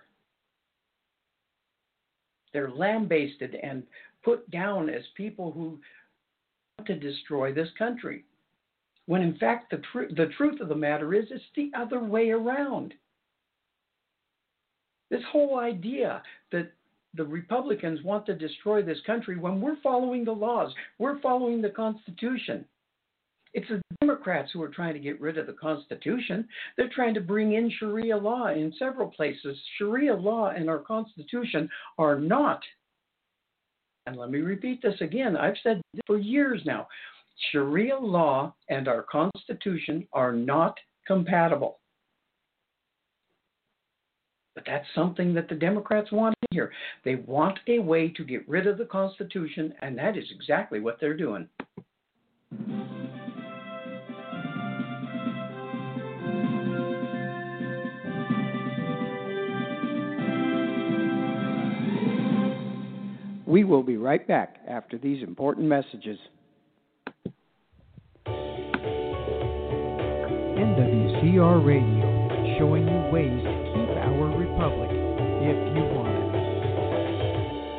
they're lambasted and put down as people who want to destroy this country. When in fact the, tr- the truth of the matter is it's the other way around. This whole idea that the Republicans want to destroy this country when we're following the laws, we're following the Constitution. It's the Democrats who are trying to get rid of the Constitution. They're trying to bring in Sharia law in several places. Sharia law and our Constitution are not, and let me repeat this again, I've said this for years now, Sharia law and our Constitution are not compatible. But that's something that the Democrats want in here. They want a way to get rid of the Constitution, and that is exactly what they're doing. We will be right back after these important messages. N W C R Radio, showing you ways to keep our republic if you want it.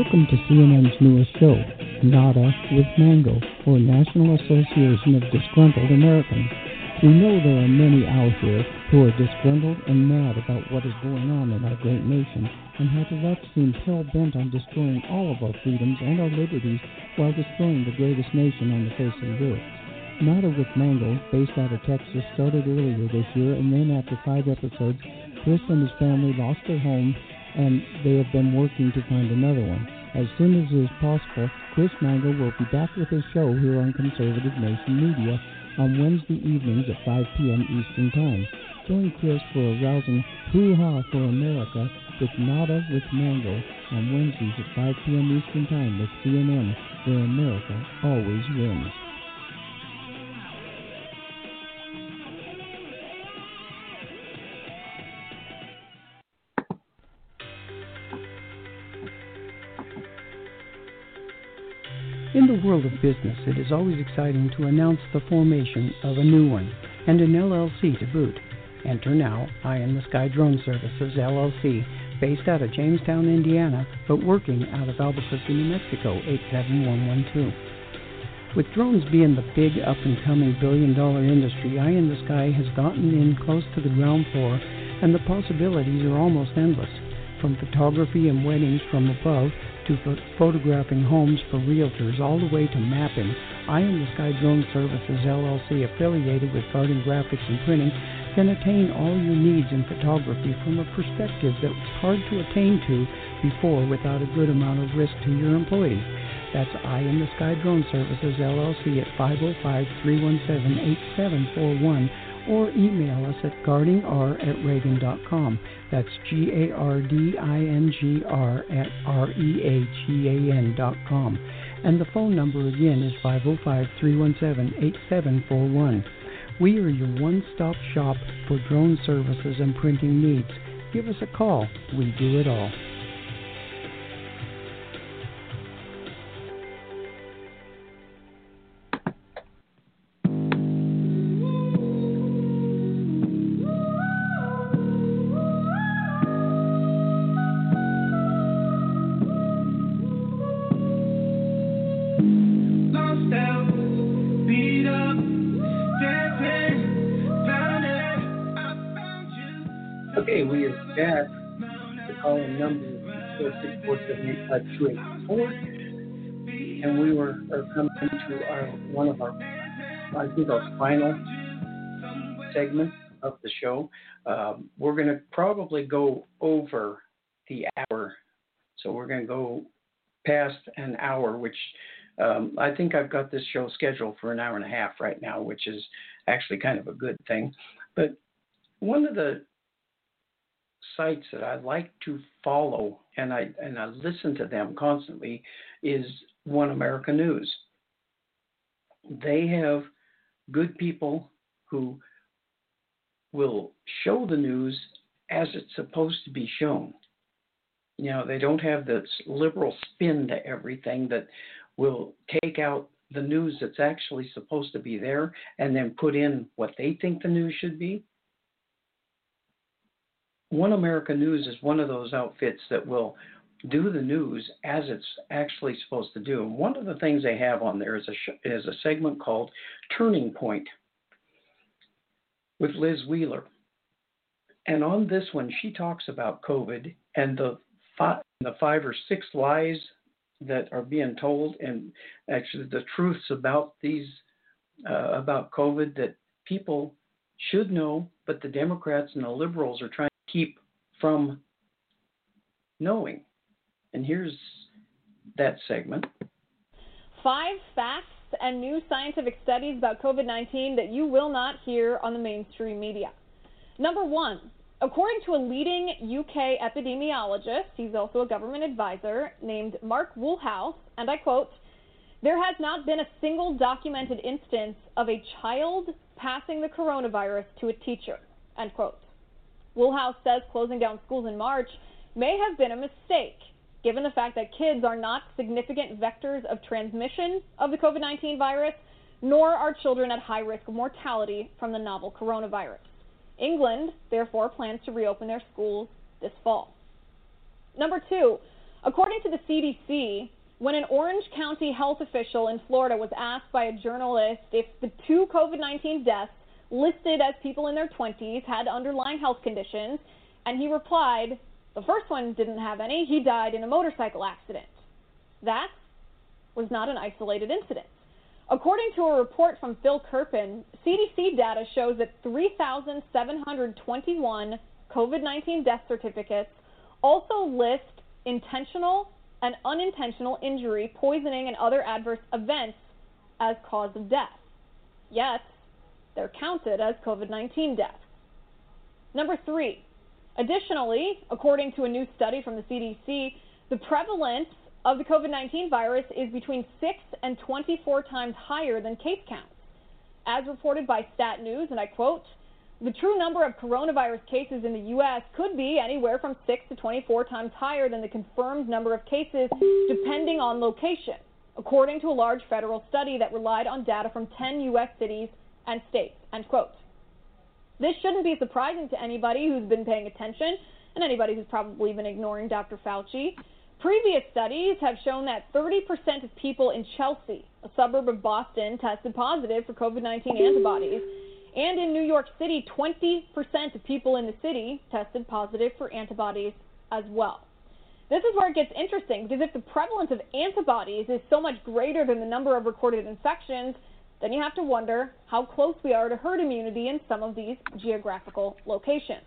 Welcome to C N N's newest show, NADA with Mango, or National Association of Disgruntled Americans. We know there are many out here who are disgruntled and mad about what is going on in our great nation, and how the left seems hell-bent on destroying all of our freedoms and our liberties while destroying the greatest nation on the face of the earth. NADA with Mango, based out of Texas, started earlier this year, and then after five episodes, Chris and his family lost their home, and they have been working to find another one. As soon as it is possible, Chris Mango will be back with his show here on Conservative Nation Media on Wednesday evenings at five p.m. Eastern Time. Join Chris for a rousing hoo-ha for America with NADA with Mango on Wednesdays at five p.m. Eastern Time with C N N, where America always wins. In the world of business, it is always exciting to announce the formation of a new one, and an L L C to boot. Enter now Eye in the Sky Drone Services, L L C, based out of Jamestown, Indiana, but working out of Albuquerque, New Mexico, eight seven one one two. With drones being the big up-and-coming billion-dollar industry, Eye in the Sky has gotten in close to the ground floor, and the possibilities are almost endless. From photography and weddings from above, to ph- photographing homes for realtors, all the way to mapping, Eye in the Sky Drone Services, L L C, affiliated with Garden Graphics and Printing, can attain all your needs in photography from a perspective that was hard to attain to before without a good amount of risk to your employees. That's Eye in the Sky Drone Services, L L C, at five oh five, three one seven, eight seven four one, or email us at gardingr at reagan dot com. That's G A R D I N G R at R E A G A N dot com. And the phone number again is five oh five, three one seven, eight seven four one. We are your one-stop shop for drone services and printing needs. Give us a call. We do it all. Okay, we are back. The calling number is six four seven eight five two eight four, and we were are coming to our one of our, I think, our final segment of the show. Um, we're going to probably go over the hour, so we're going to go past an hour, which um, I think I've got this show scheduled for an hour and a half right now, which is actually kind of a good thing. But one of the sites that I like to follow, and I and I listen to them constantly, is One America News. They have good people who will show the news as it's supposed to be shown. You know, they don't have this liberal spin to everything that will take out the news that's actually supposed to be there and then put in what they think the news should be. One America News is one of those outfits that will do the news as it's actually supposed to do. And one of the things they have on there is a sh- is a segment called Turning Point with Liz Wheeler. And on this one, she talks about COVID and the five, the five or six lies that are being told, and actually the truths about these uh, about COVID that people should know, but the Democrats and the liberals are trying keep from knowing. And here's that segment. Five facts and new scientific studies about COVID nineteen that you will not hear on the mainstream media. Number one, according to a leading U K epidemiologist, he's also a government advisor, named Mark Woolhouse, and I quote, "There has not been a single documented instance of a child passing the coronavirus to a teacher," end quote. Woolhouse says closing down schools in March may have been a mistake, given the fact that kids are not significant vectors of transmission of the COVID nineteen virus, nor are children at high risk of mortality from the novel coronavirus. England, therefore, plans to reopen their schools this fall. Number two, According to the C D C, when an Orange County health official in Florida was asked by a journalist if the two COVID nineteen deaths listed as people in their twenties had underlying health conditions, and he replied, the first one didn't have any, he died in a motorcycle accident. That was not an isolated incident. According to a report from Phil Kerpen, C D C data shows that three thousand seven hundred twenty-one COVID nineteen death certificates also list intentional and unintentional injury, poisoning, and other adverse events as cause of death. Yet, they're counted as COVID nineteen deaths. Number three, additionally, according to a new study from the C D C, the prevalence of the COVID nineteen virus is between six and twenty-four times higher than case counts. As reported by Stat News, and I quote, the true number of coronavirus cases in the U S could be anywhere from six to twenty-four times higher than the confirmed number of cases, depending on location, according to a large federal study that relied on data from ten U S cities and states, end quote. This shouldn't be surprising to anybody who's been paying attention and anybody who's probably been ignoring Doctor Fauci. Previous studies have shown that thirty percent of people in Chelsea, a suburb of Boston, tested positive for COVID nineteen antibodies. And in New York City, twenty percent of people in the city tested positive for antibodies as well. This is where it gets interesting, because if the prevalence of antibodies is so much greater than the number of recorded infections, then you have to wonder how close we are to herd immunity in some of these geographical locations.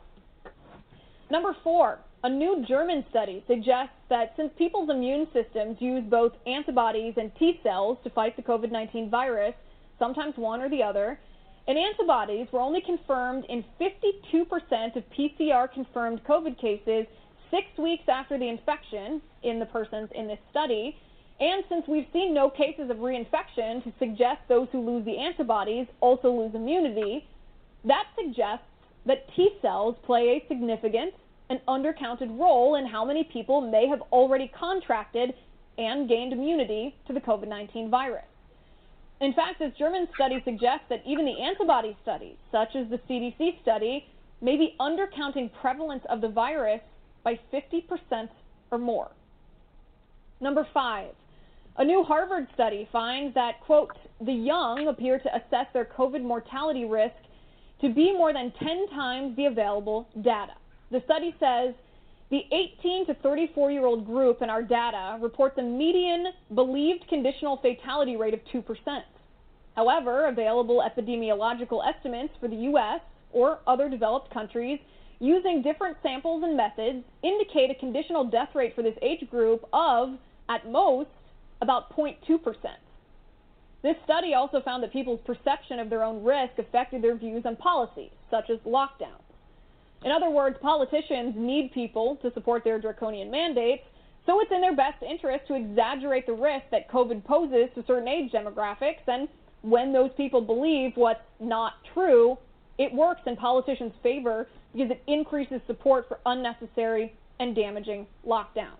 Number four, a new German study suggests that since people's immune systems use both antibodies and T cells to fight the COVID nineteen virus, sometimes one or the other, and antibodies were only confirmed in fifty-two percent of P C R-confirmed COVID cases six weeks after the infection in the persons in this study. And since we've seen no cases of reinfection to suggest those who lose the antibodies also lose immunity, that suggests that T cells play a significant and undercounted role in how many people may have already contracted and gained immunity to the COVID nineteen virus. In fact, this German study suggests that even the antibody studies, such as the C D C study, may be undercounting prevalence of the virus by fifty percent or more. Number five, a new Harvard study finds that, quote, the young appear to assess their COVID mortality risk to be more than ten times the available data. The study says the eighteen to thirty-four-year-old group in our data reports a median believed conditional fatality rate of two percent. However, available epidemiological estimates for the U S or other developed countries using different samples and methods indicate a conditional death rate for this age group of, at most, about zero point two percent. This study also found that people's perception of their own risk affected their views on policies, such as lockdowns. In other words, politicians need people to support their draconian mandates, so it's in their best interest to exaggerate the risk that COVID poses to certain age demographics, and when those people believe what's not true, it works in politicians' favor because it increases support for unnecessary and damaging lockdowns.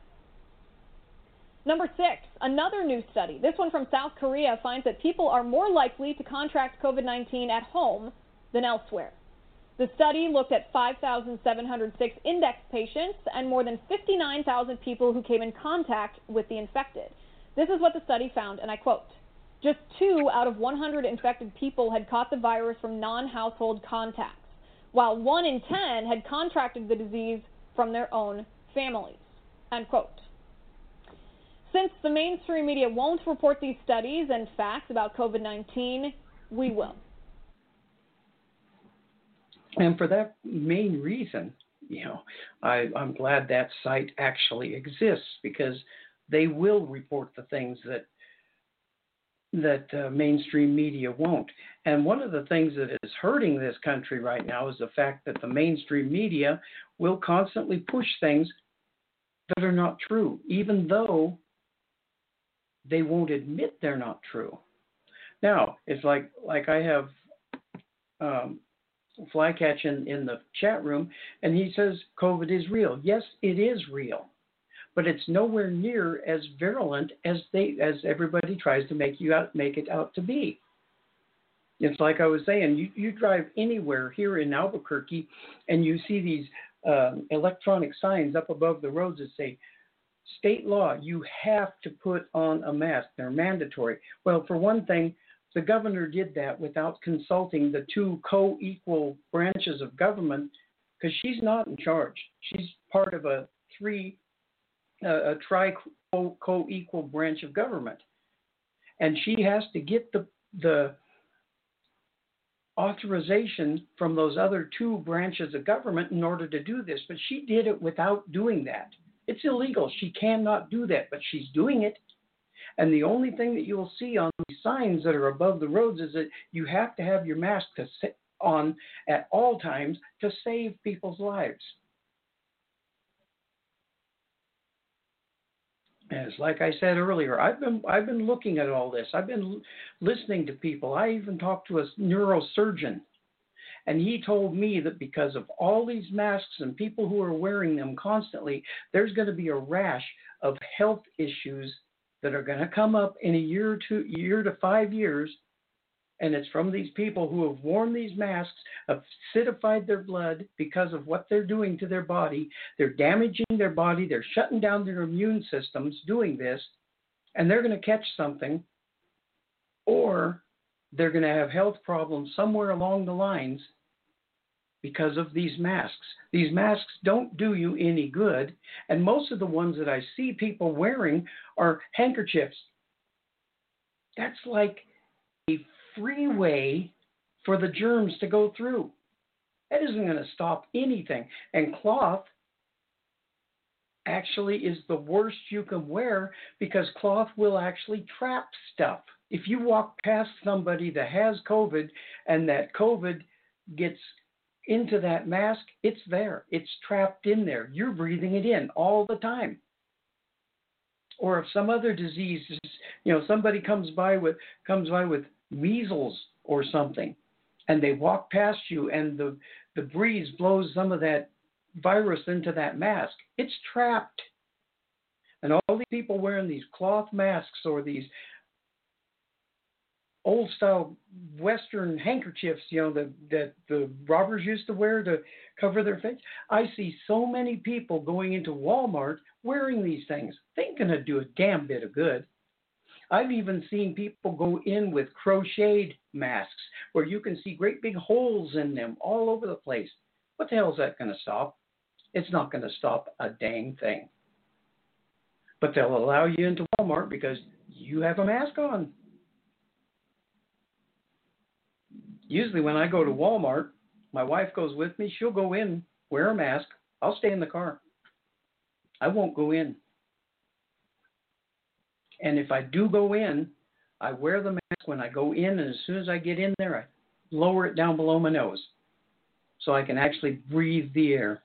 Number six, another new study, this one from South Korea, finds that people are more likely to contract COVID nineteen at home than elsewhere. The study looked at five thousand seven hundred six index patients and more than fifty-nine thousand people who came in contact with the infected. This is what the study found, and I quote, just two out of one hundred infected people had caught the virus from non-household contacts, while one in ten had contracted the disease from their own families, end quote. Since the mainstream media won't report these studies and facts about COVID nineteen, we will. And for that main reason, you know, I, I'm glad that site actually exists, because they will report the things that that uh, mainstream media won't. And one of the things that is hurting this country right now is the fact that the mainstream media will constantly push things that are not true, even though they won't admit they're not true. Now, it's like like I have um, Flycatch in, in the chat room, and he says COVID is real. Yes, it is real, but it's nowhere near as virulent as they as everybody tries to make you out make it out to be. It's like I was saying, you, you drive anywhere here in Albuquerque, and you see these um, electronic signs up above the roads that say, state law, you have to put on a mask. They're mandatory. Well, for one thing, the governor did that without consulting the two co-equal branches of government, because she's not in charge. She's part of a three, uh, a tri co-equal branch of government, and she has to get the the authorization from those other two branches of government in order to do this. But she did it without doing that. It's illegal. She cannot do that, but she's doing it. And the only thing that you'll see on these signs that are above the roads is that you have to have your mask to sit on at all times to save people's lives. As like I said earlier, I've been I've been looking at all this. I've been listening to people. I even talked to a neurosurgeon, and he told me that because of all these masks and people who are wearing them constantly, there's going to be a rash of health issues that are going to come up in a year or two, year to five years. And it's from these people who have worn these masks, acidified their blood because of what they're doing to their body. They're damaging their body. They're shutting down their immune systems doing this. And they're going to catch something, or they're going to have health problems somewhere along the lines because of these masks. These masks don't do you any good. And most of the ones that I see people wearing are handkerchiefs. That's like a free way for the germs to go through. That isn't going to stop anything. And cloth actually is the worst you can wear, because cloth will actually trap stuff. If you walk past somebody that has COVID and that COVID gets into that mask, it's there. It's trapped in there. You're breathing it in all the time. Or if some other disease, you know, somebody comes by with comes by with measles or something, and they walk past you and the, the breeze blows some of that virus into that mask, it's trapped. And all these people wearing these cloth masks or these old style Western handkerchiefs, you know, that, that the robbers used to wear to cover their face. I see so many people going into Walmart wearing these things. They ain't going to do a damn bit of good. I've even seen people go in with crocheted masks where you can see great big holes in them all over the place. What the hell is that going to stop? It's not going to stop a dang thing. But they'll allow you into Walmart because you have a mask on. Usually when I go to Walmart, my wife goes with me. She'll go in, wear a mask. I'll stay in the car. I won't go in. And if I do go in, I wear the mask when I go in, and as soon as I get in there, I lower it down below my nose so I can actually breathe the air.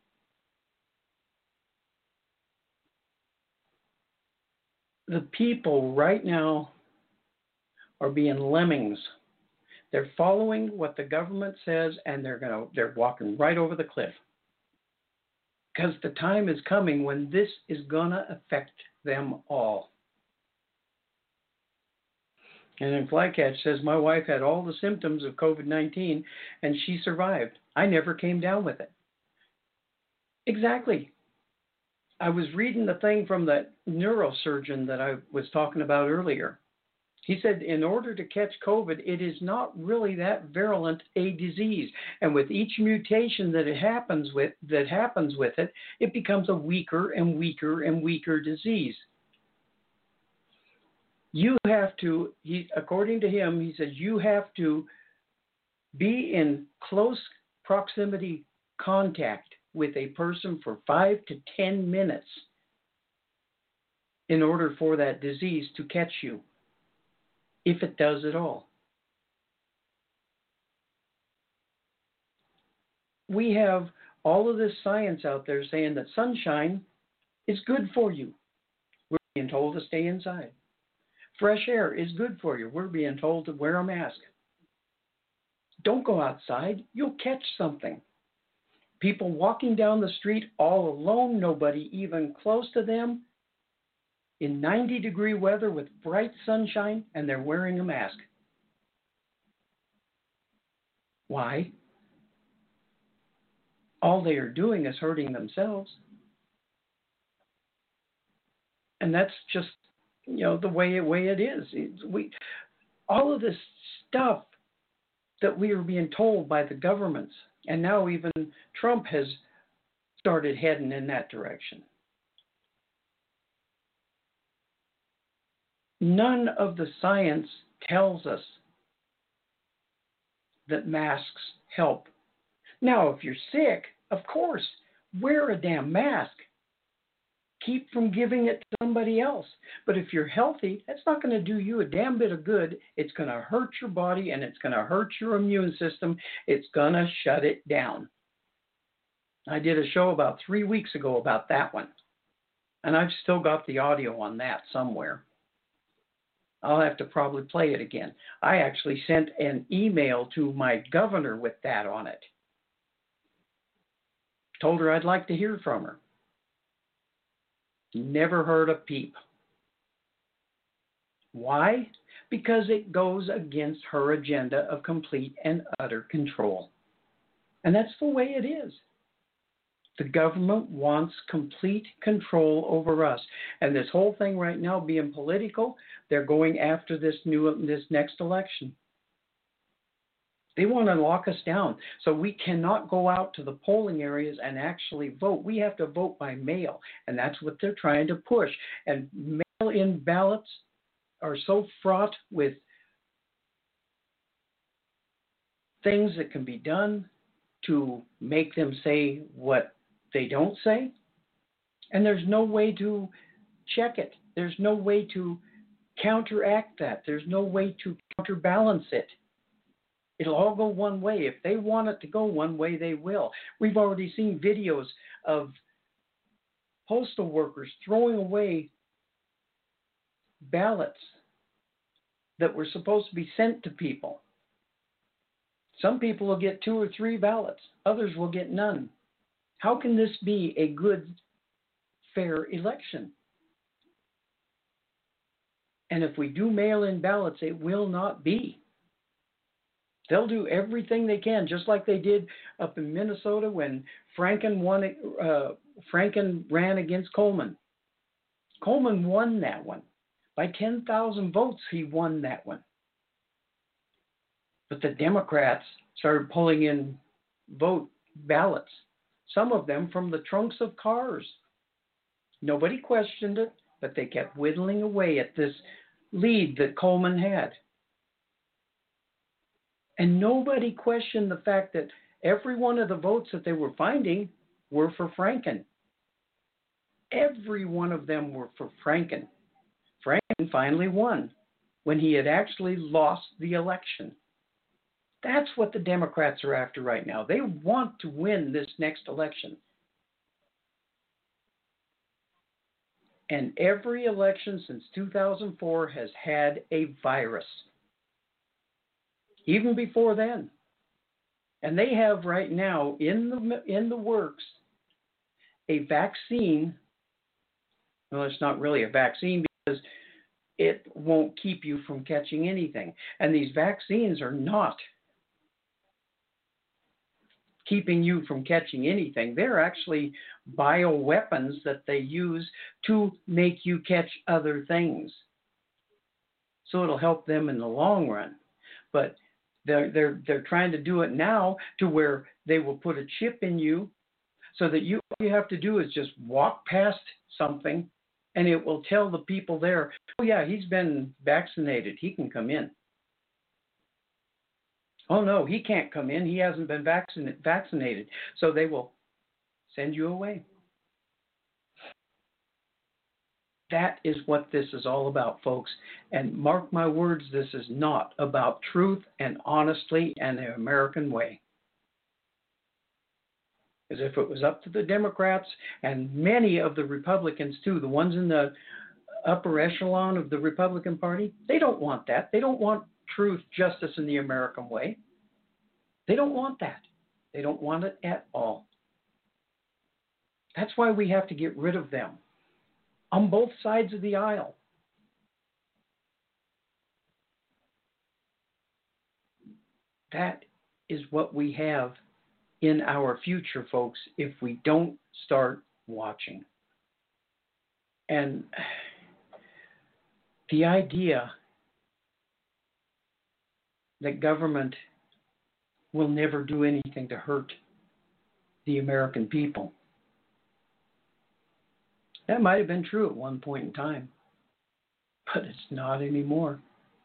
The people right now are being lemmings. They're following what the government says, and they're gonna they're walking right over the cliff. Because the time is coming when this is gonna affect them all. And then Flycatch says, my wife had all the symptoms of COVID nineteen and she survived. I never came down with it. Exactly. I was reading the thing from that neurosurgeon that I was talking about earlier. He said in order to catch COVID, it is not really that virulent a disease. And with each mutation that it happens with, that happens with it, it becomes a weaker and weaker and weaker disease. You have to, he, according to him, he says you have to be in close proximity contact with a person for five to ten minutes in order for that disease to catch you, if it does at all. We have all of this science out there saying that sunshine is good for you. We're being told to stay inside. Fresh air is good for you. We're being told to wear a mask. Don't go outside. You'll catch something. People walking down the street all alone, nobody even close to them, in ninety degree weather with bright sunshine, and they're wearing a mask. Why? All they are doing is hurting themselves. And that's just, you know, the way, way it is. It's, we, all of this stuff that we are being told by the governments, and now even Trump has started heading in that direction. None of the science tells us that masks help. Now, if you're sick, of course, wear a damn mask. Keep from giving it to somebody else. But if you're healthy, that's not going to do you a damn bit of good. It's going to hurt your body, and it's going to hurt your immune system. It's going to shut it down. I did a show about three weeks ago about that one. And I've still got the audio on that somewhere. I'll have to probably play it again. I actually sent an email to my governor with that on it. Told her I'd like to hear from her. Never heard a peep. Why? Because it goes against her agenda of complete and utter control. And that's the way it is. The government wants complete control over us. And this whole thing right now being political, they're going after this new this next election. They want to lock us down. So we cannot go out to the polling areas and actually vote. We have to vote by mail. And that's what they're trying to push. And mail-in ballots are so fraught with things that can be done to make them say what they don't say. And there's no way to check it. There's no way to counteract that. There's no way to counterbalance it. It'll all go one way. If they want it to go one way, they will. We've already seen videos of postal workers throwing away ballots that were supposed to be sent to people. Some people will get two or three ballots. Others will get none. How can this be a good, fair election? And if we do mail-in ballots, it will not be. They'll do everything they can, just like they did up in Minnesota when Franken won. Uh, Franken ran against Coleman. Coleman won that one by ten thousand votes. He won that one. But the Democrats started pulling in vote ballots, some of them from the trunks of cars. Nobody questioned it, but they kept whittling away at this lead that Coleman had. And nobody questioned the fact that every one of the votes that they were finding were for Franken. Every one of them were for Franken. Franken finally won when he had actually lost the election. That's what the Democrats are after right now. They want to win this next election. And every election since two thousand four has had a virus. Even before then. And they have right now in the in the works a vaccine. Well, it's not really a vaccine because it won't keep you from catching anything. And these vaccines are not keeping you from catching anything. They're actually bioweapons that they use to make you catch other things. So it'll help them in the long run. But They're, they're, they're trying to do it now to where they will put a chip in you so that you, all you have to do is just walk past something and it will tell the people there, oh, yeah, he's been vaccinated. He can come in. Oh, no, he can't come in. He hasn't been vaccin- vaccinated. So they will send you away. That is what this is all about, folks. And mark my words, this is not about truth and honesty and the American way. As if it was up to the Democrats and many of the Republicans, too, the ones in the upper echelon of the Republican Party, they don't want that. They don't want truth, justice, and the American way. They don't want that. They don't want it at all. That's why we have to get rid of them. On both sides of the aisle. That is what we have in our future, folks, if we don't start watching. And The idea that government will never do anything to hurt the American people. That might have been true at one point in time, but it's not anymore.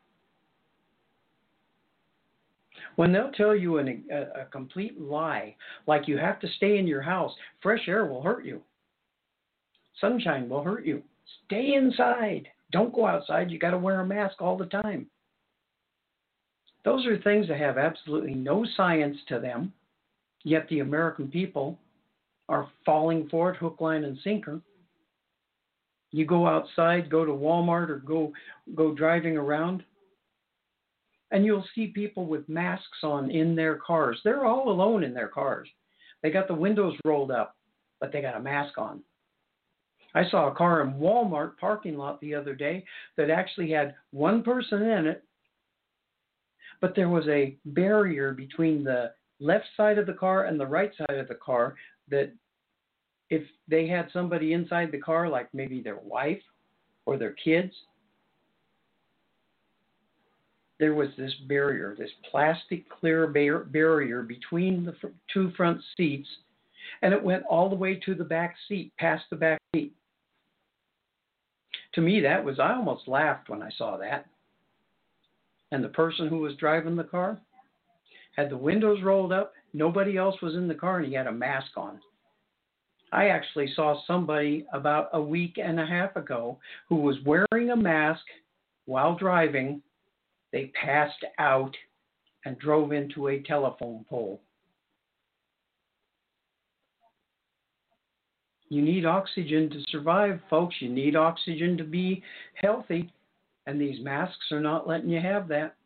When they'll tell you an, a, a complete lie, like you have to stay in your house, fresh air will hurt you. Sunshine will hurt you. Stay inside. Don't go outside. You got to wear a mask all the time. Those are things that have absolutely no science to them, yet the American people are falling for it hook, line, and sinker. You go outside, go to Walmart, or go go driving around, and you'll see people with masks on in their cars. They're all alone in their cars. They got the windows rolled up, but they got a mask on. I saw a car in Walmart parking lot the other day that actually had one person in it, but there was a barrier between the left side of the car and the right side of the car that if they had somebody inside the car, like maybe their wife or their kids, there was this barrier, this plastic clear bar- barrier between the f- two front seats, and it went all the way to the back seat, past the back seat. To me, that was, I almost laughed when I saw that. And the person who was driving the car had the windows rolled up, nobody else was in the car, and he had a mask on. I actually saw somebody about a week and a half ago who was wearing a mask while driving. They passed out and drove into a telephone pole. You need oxygen to survive, folks. You need oxygen to be healthy, and these masks are not letting you have that.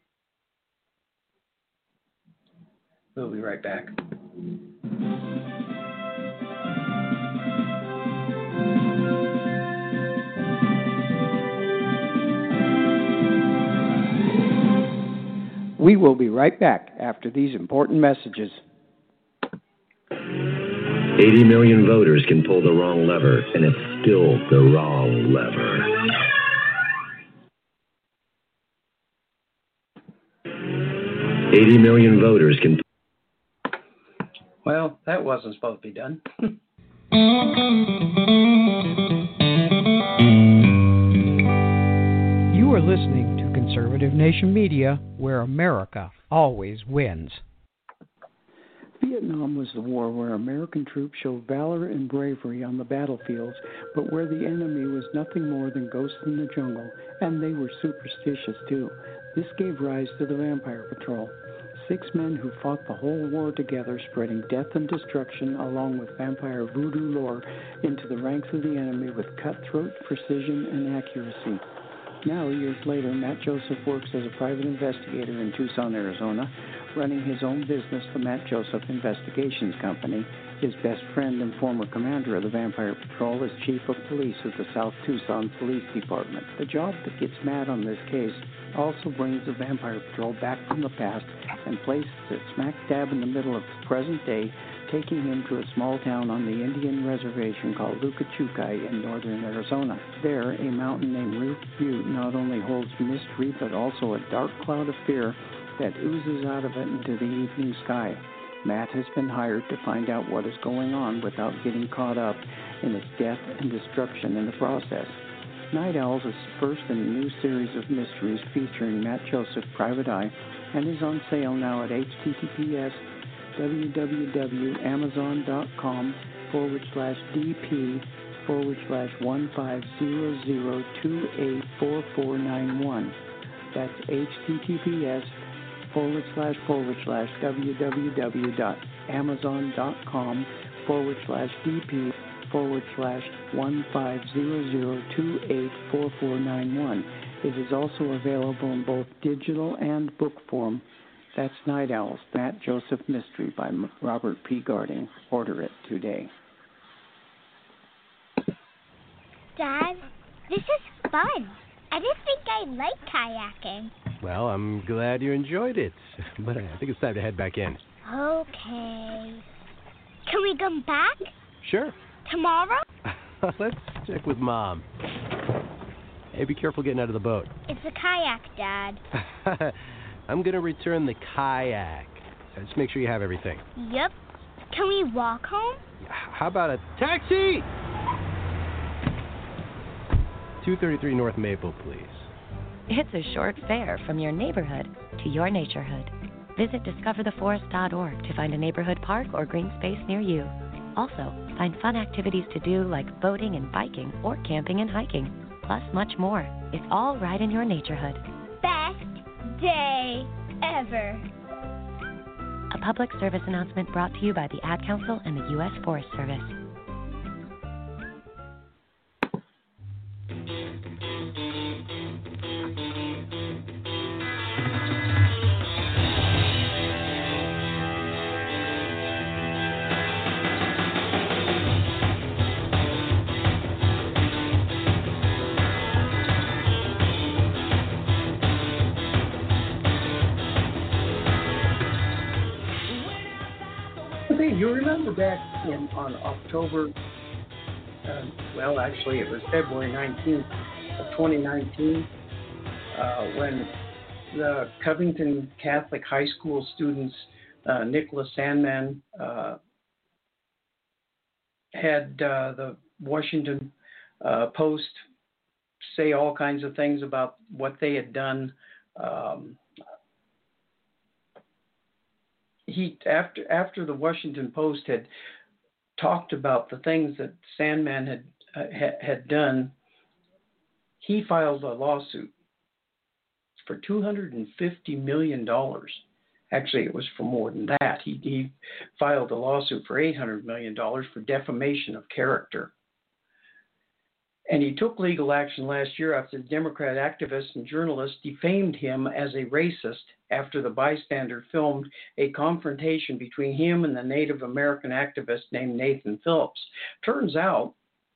We'll be right back. We will be right back after these important messages. eighty million voters can pull the wrong lever, and it's still the wrong lever. eighty million voters can... Well, that wasn't supposed to be done. You are listening to Conservative Nation Media, where America always wins. Vietnam was the war where American troops showed valor and bravery on the battlefields, but where the enemy was nothing more than ghosts in the jungle, and they were superstitious too. This gave rise to the Vampire Patrol. Six men who fought the whole war together, spreading death and destruction along with vampire voodoo lore into the ranks of the enemy with cutthroat precision and accuracy. Now, years later, Matt Joseph works as a private investigator in Tucson, Arizona, running his own business, the Matt Joseph Investigations Company. His best friend and former commander of the Vampire Patrol is Chief of Police of the South Tucson Police Department. The job that gets Matt on this case also brings the Vampire Patrol back from the past and places it smack dab in the middle of the present day, taking him to a small town on the Indian reservation called Lucachucay in northern Arizona. There, a mountain named Ruth Butte not only holds mystery but also a dark cloud of fear that oozes out of it into the evening sky. Matt has been hired to find out what is going on without getting caught up in its death and destruction in the process. Night Owls is the first in a new series of mysteries featuring Matt Joseph, Private Eye, and is on sale now at https www.amazon.com forward slash dp forward slash one five zero zero two eight four four nine one. That's https forward slash forward slash www.amazon.com forward slash dp forward slash one five zero zero two eight four four nine one. It is also available in both digital and book form. That's Night Owls, Matt Joseph Mystery by Robert P. Garding. Order it today. Dad, this is fun. I didn't think I liked kayaking. Well, I'm glad you enjoyed it, but I think it's time to head back in. Okay. Can we come back? Sure. Tomorrow? Let's check with Mom. Hey, be careful getting out of the boat. It's a kayak, Dad. I'm going to return the kayak. So just make sure you have everything. Yep. Can we walk home? How about a taxi? two thirty-three North Maple, please. It's a short fare from your neighborhood to your naturehood. Visit discover the forest dot org to find a neighborhood park or green space near you. Also, find fun activities to do like boating and biking or camping and hiking, plus much more. It's all right in your naturehood. Best day ever. A public service announcement brought to you by the Ad Council and the U S Forest Service. You remember back in on October, uh, well, actually it was February nineteenth of twenty nineteen, uh, when the Covington Catholic High School students, uh, Nicholas Sandmann, uh, had uh, the Washington uh, Post say all kinds of things about what they had done. Um, He after after the Washington Post had talked about the things that Sandmann had uh, ha, had done, he filed a lawsuit for two hundred fifty million dollars. Actually, it was for more than that. He, he filed a lawsuit for eight hundred million dollars for defamation of character. And he took legal action last year after the Democrat activists and journalists defamed him as a racist after the bystander filmed a confrontation between him and the Native American activist named Nathan Phillips. Turns out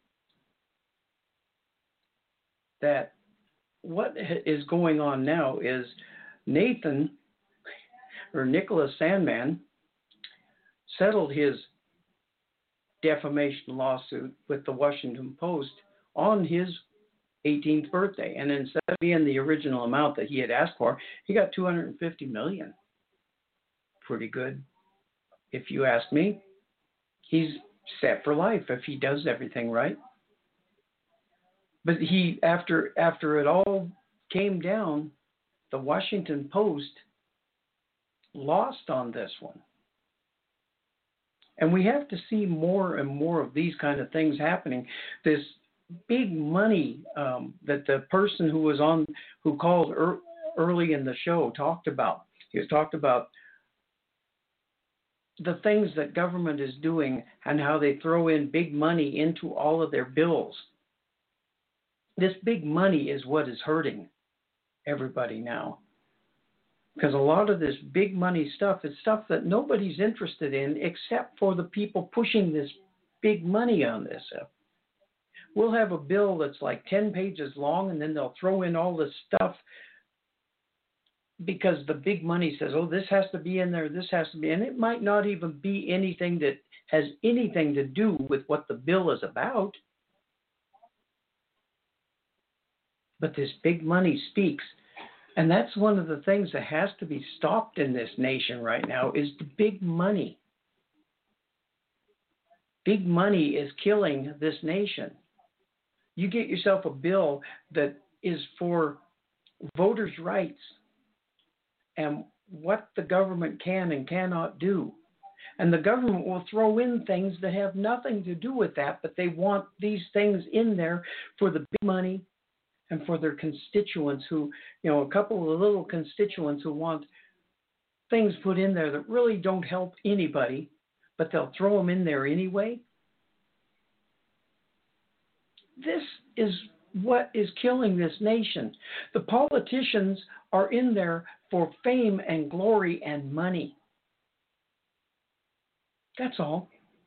that what is going on now is Nathan, or Nicholas Sandmann, settled his defamation lawsuit with the Washington Post on his eighteenth birthday, and instead of being the original amount that he had asked for, he got two hundred fifty million dollars. Pretty good, if you ask me. He's set for life if he does everything right. But he, after after it all came down, the Washington Post lost on this one. And we have to see more and more of these kind of things happening. This big money um, that the person who was on, who called er, early in the show talked about. He was talked about the things that government is doing and how they throw in big money into all of their bills. This big money is what is hurting everybody now. Because a lot of this big money stuff is stuff that nobody's interested in except for the people pushing this big money on this stuff. We'll have a bill that's like ten pages long, and then they'll throw in all this stuff because the big money says, oh, this has to be in there, this has to be, and it might not even be anything that has anything to do with what the bill is about. But this big money speaks. And that's one of the things that has to be stopped in this nation right now is the big money. Big money is killing this nation. You get yourself a bill that is for voters' rights and what the government can and cannot do. And the government will throw in things that have nothing to do with that, but they want these things in there for the big money and for their constituents who, you know, a couple of little constituents who want things put in there that really don't help anybody, but they'll throw them in there anyway. This is what is killing this nation. The politicians are in there for fame and glory and money. That's all.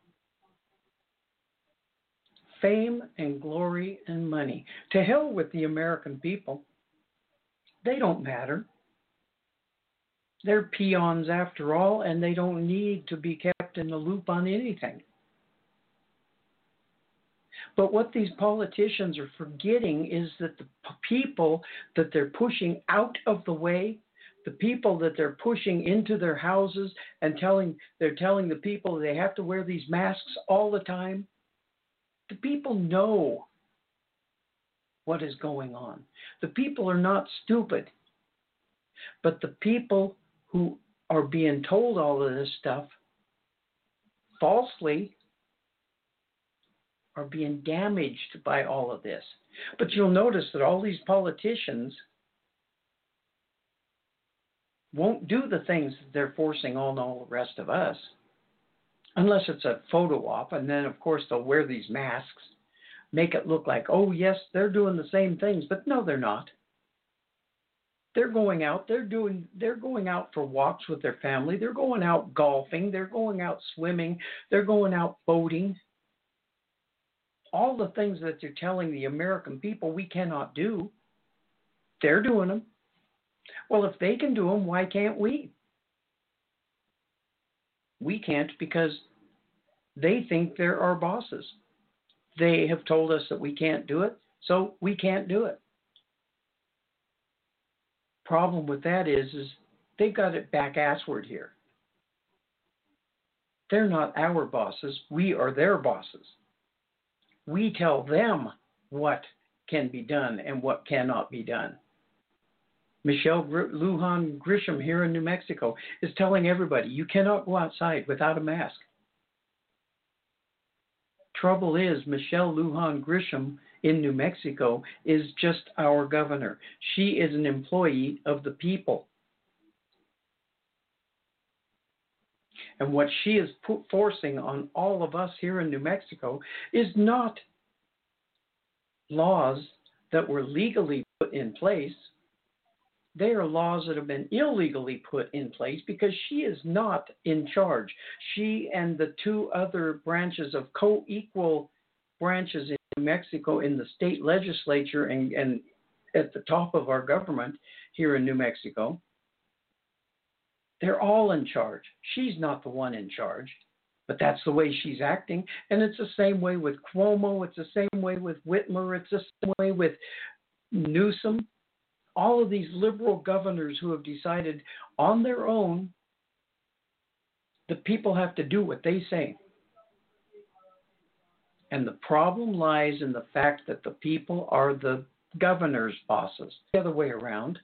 Fame and glory and money. To hell with the American people. They don't matter. They're peons after all, and they don't need to be kept in the loop on anything. But what these politicians are forgetting is that the p- people that they're pushing out of the way, the people that they're pushing into their houses and telling they're telling the people they have to wear these masks all the time, the people know what is going on. The people are not stupid. But the people who are being told all of this stuff falsely are being damaged by all of this. But you'll notice that all these politicians won't do the things that they're forcing on all the rest of us, unless it's a photo op, and then of course they'll wear these masks, make it look like, oh yes, they're doing the same things, but no, they're not. They're going out, they're doing they're going out for walks with their family, they're going out golfing, they're going out swimming, they're going out boating. All the things that they're telling the American people we cannot do, they're doing them. Well, if they can do them, why can't we? We can't because they think they're our bosses. They have told us that we can't do it, so we can't do it. Problem with that is, is they've got it back assward here. They're not our bosses. We are their bosses. We tell them what can be done and what cannot be done. Michelle Lujan Grisham here in New Mexico is telling everybody, you cannot go outside without a mask. Trouble is, Michelle Lujan Grisham in New Mexico is just our governor. She is an employee of the people. And what she is put, forcing on all of us here in New Mexico is not laws that were legally put in place. They are laws that have been illegally put in place because she is not in charge. She and the two other branches of co-equal branches in New Mexico in the state legislature and, and at the top of our government here in New Mexico, they're all in charge. She's not the one in charge, but that's the way she's acting. And it's the same way with Cuomo. It's the same way with Whitmer. It's the same way with Newsom. All of these liberal governors who have decided on their own the people have to do what they say. And the problem lies in the fact that the people are the governor's bosses, the other way around.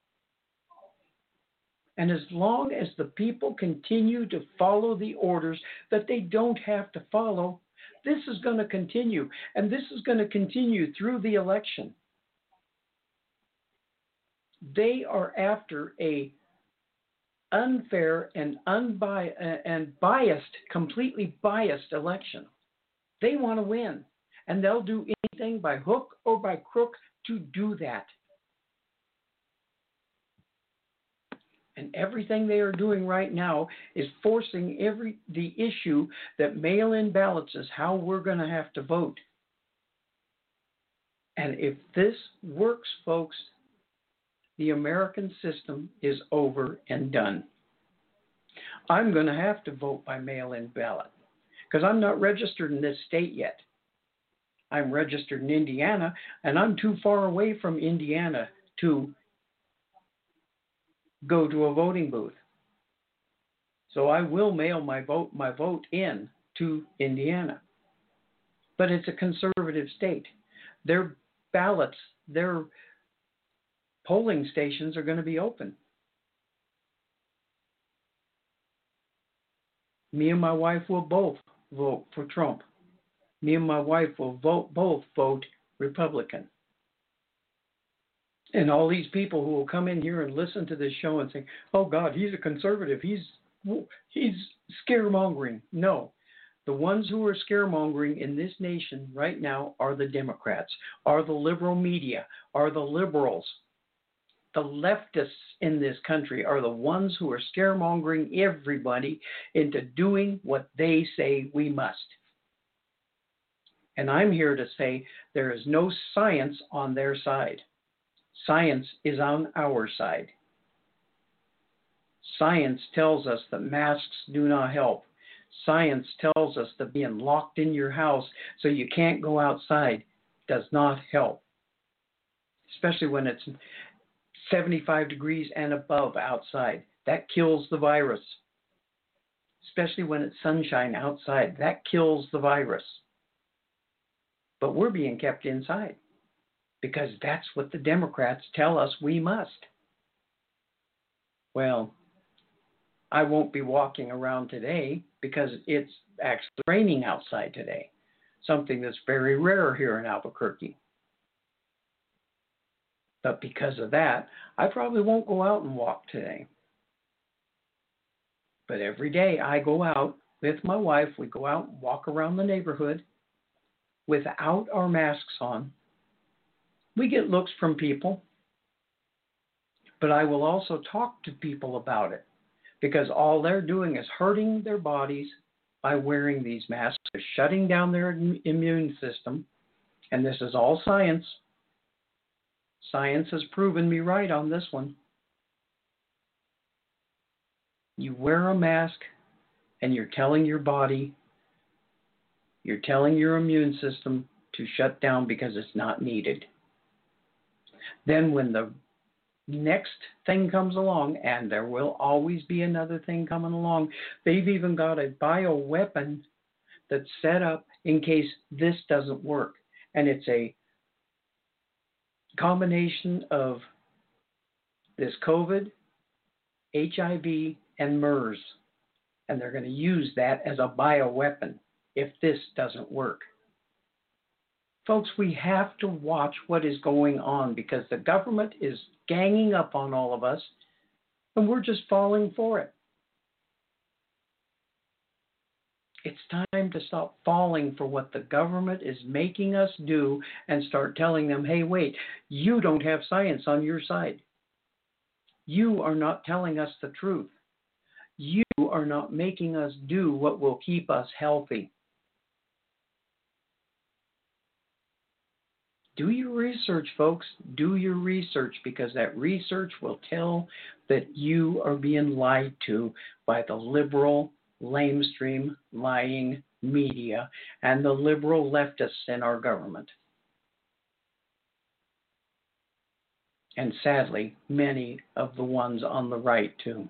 And as long as the people continue to follow the orders that they don't have to follow, this is going to continue. And this is going to continue through the election. They are after a unfair and unbiased and biased, completely biased election. They want to win, and they'll do anything by hook or by crook to do that. And everything they are doing right now is forcing every the issue that mail-in ballots is how we're going to have to vote. And if this works, folks, the American system is over and done. I'm going to have to vote by mail-in ballot because I'm not registered in this state yet. I'm registered in Indiana, and I'm too far away from Indiana to go to a voting booth. So I will mail my vote my vote in to Indiana. But it's a conservative state. Their ballots, their polling stations are going to be open. Me and my wife will both vote for Trump. Me and my wife will vote both vote Republican. And all these people who will come in here and listen to this show and say, "Oh God, he's a conservative. He's he's scaremongering." No, the ones who are scaremongering in this nation right now are the Democrats, are the liberal media, are the liberals. The leftists in this country are the ones who are scaremongering everybody into doing what they say we must. And I'm here to say there is no science on their side. Science is on our side. Science tells us that masks do not help. science tells us that being locked in your house so you can't go outside does not help, especially when it's seventy-five degrees and above outside. That kills the virus. Especially when it's sunshine outside. That kills the virus. But we're being kept inside because that's what the Democrats tell us we must. Well, I won't be walking around today because it's actually raining outside today, something that's very rare here in Albuquerque. But because of that, I probably won't go out and walk today. But every day I go out with my wife, we go out and walk around the neighborhood without our masks on. We get looks from people, but I will also talk to people about it because all they're doing is hurting their bodies by wearing these masks. They're shutting down their immune system, and this is all science. Science has proven me right on this one. You wear a mask and you're telling your body, you're telling your immune system to shut down because it's not needed. Then when the next thing comes along, and there will always be another thing coming along, they've even got a bioweapon that's set up in case this doesn't work. And it's a combination of this COVID, H I V, and MERS. And they're going to use that as a bioweapon if this doesn't work. Folks, we have to watch what is going on because the government is ganging up on all of us and we're just falling for it. It's time to stop falling for what the government is making us do and start telling them, hey, wait, you don't have science on your side. You are not telling us the truth. You are not making us do what will keep us healthy. Do your research, folks. Do your research because that research will tell that you are being lied to by the liberal, lamestream, lying media and the liberal leftists in our government. And sadly, many of the ones on the right, too.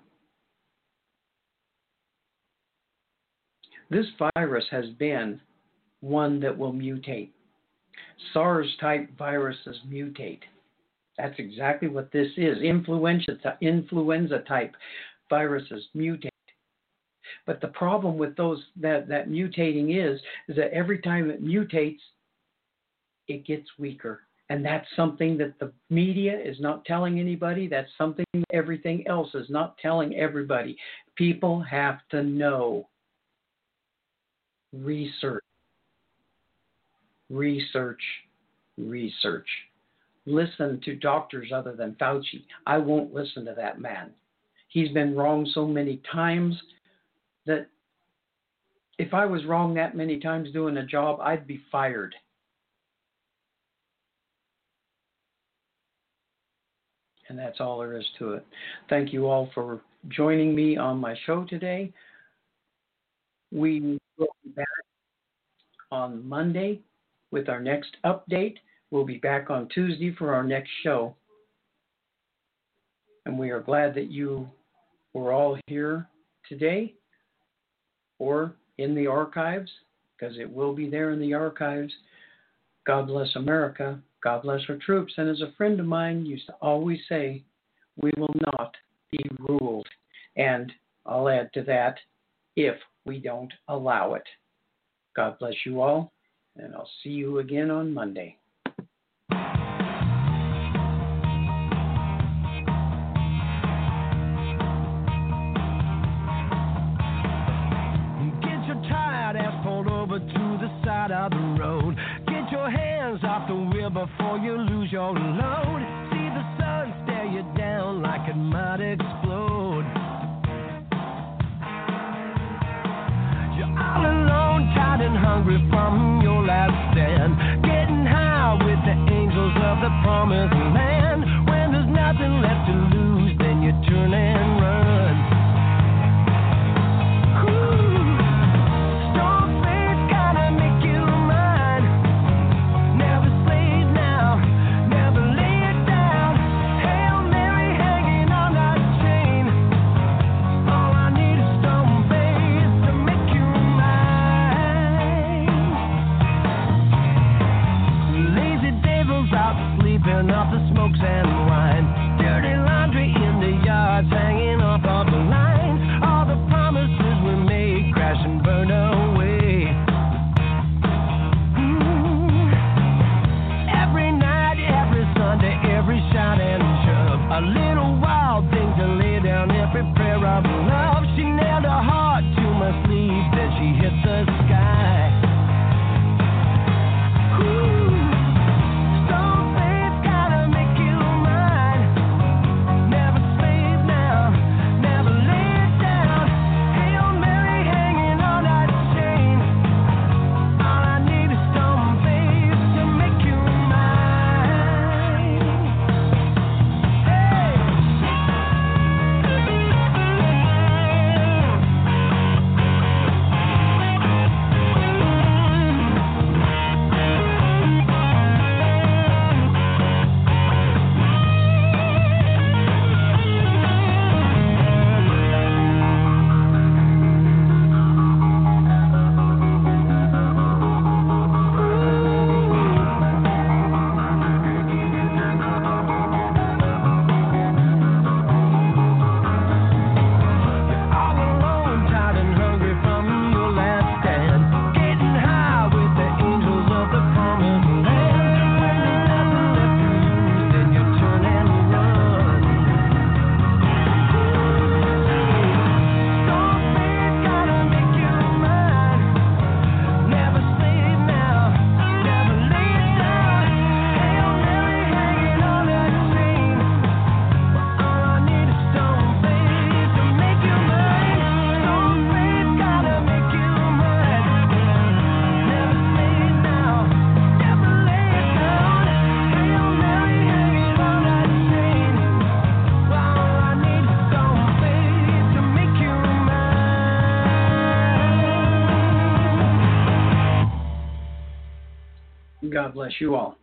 This virus has been one that will mutate. SARS-type viruses mutate. That's exactly what this is. Influenza, influenza-type viruses mutate. But the problem with those that, that mutating is, is that every time it mutates, it gets weaker. And that's something that the media is not telling anybody. That's something everything else is not telling everybody. People have to know. Research. Research. Research. Listen to doctors other than Fauci. I won't listen to that man. He's been wrong so many times that if I was wrong that many times doing a job, I'd be fired. And that's all there is to it. Thank you all for joining me on my show today. We will be back on Monday with our next update. We'll be back on Tuesday for our next show. And we are glad that you were all here today or in the archives, because it will be there in the archives. God bless America. God bless our troops. And as a friend of mine used to always say, we will not be ruled. And I'll add to that, if we don't allow it. God bless you all, and I'll see you again on Monday. Get your tired ass pulled over to the side of the road. Get your hands off the wheel before you lose your load. See the sun stare you down like it might explode. You're all alone, tired and hungry from your last stand. Getting high with the angels of the promised land. When there's nothing left to lose, then you turn and run. Ooh. a wild thing to lay down every prayer of love. She nailed her heart to my sleeve, then she hit the sky. Ooh. God bless you all.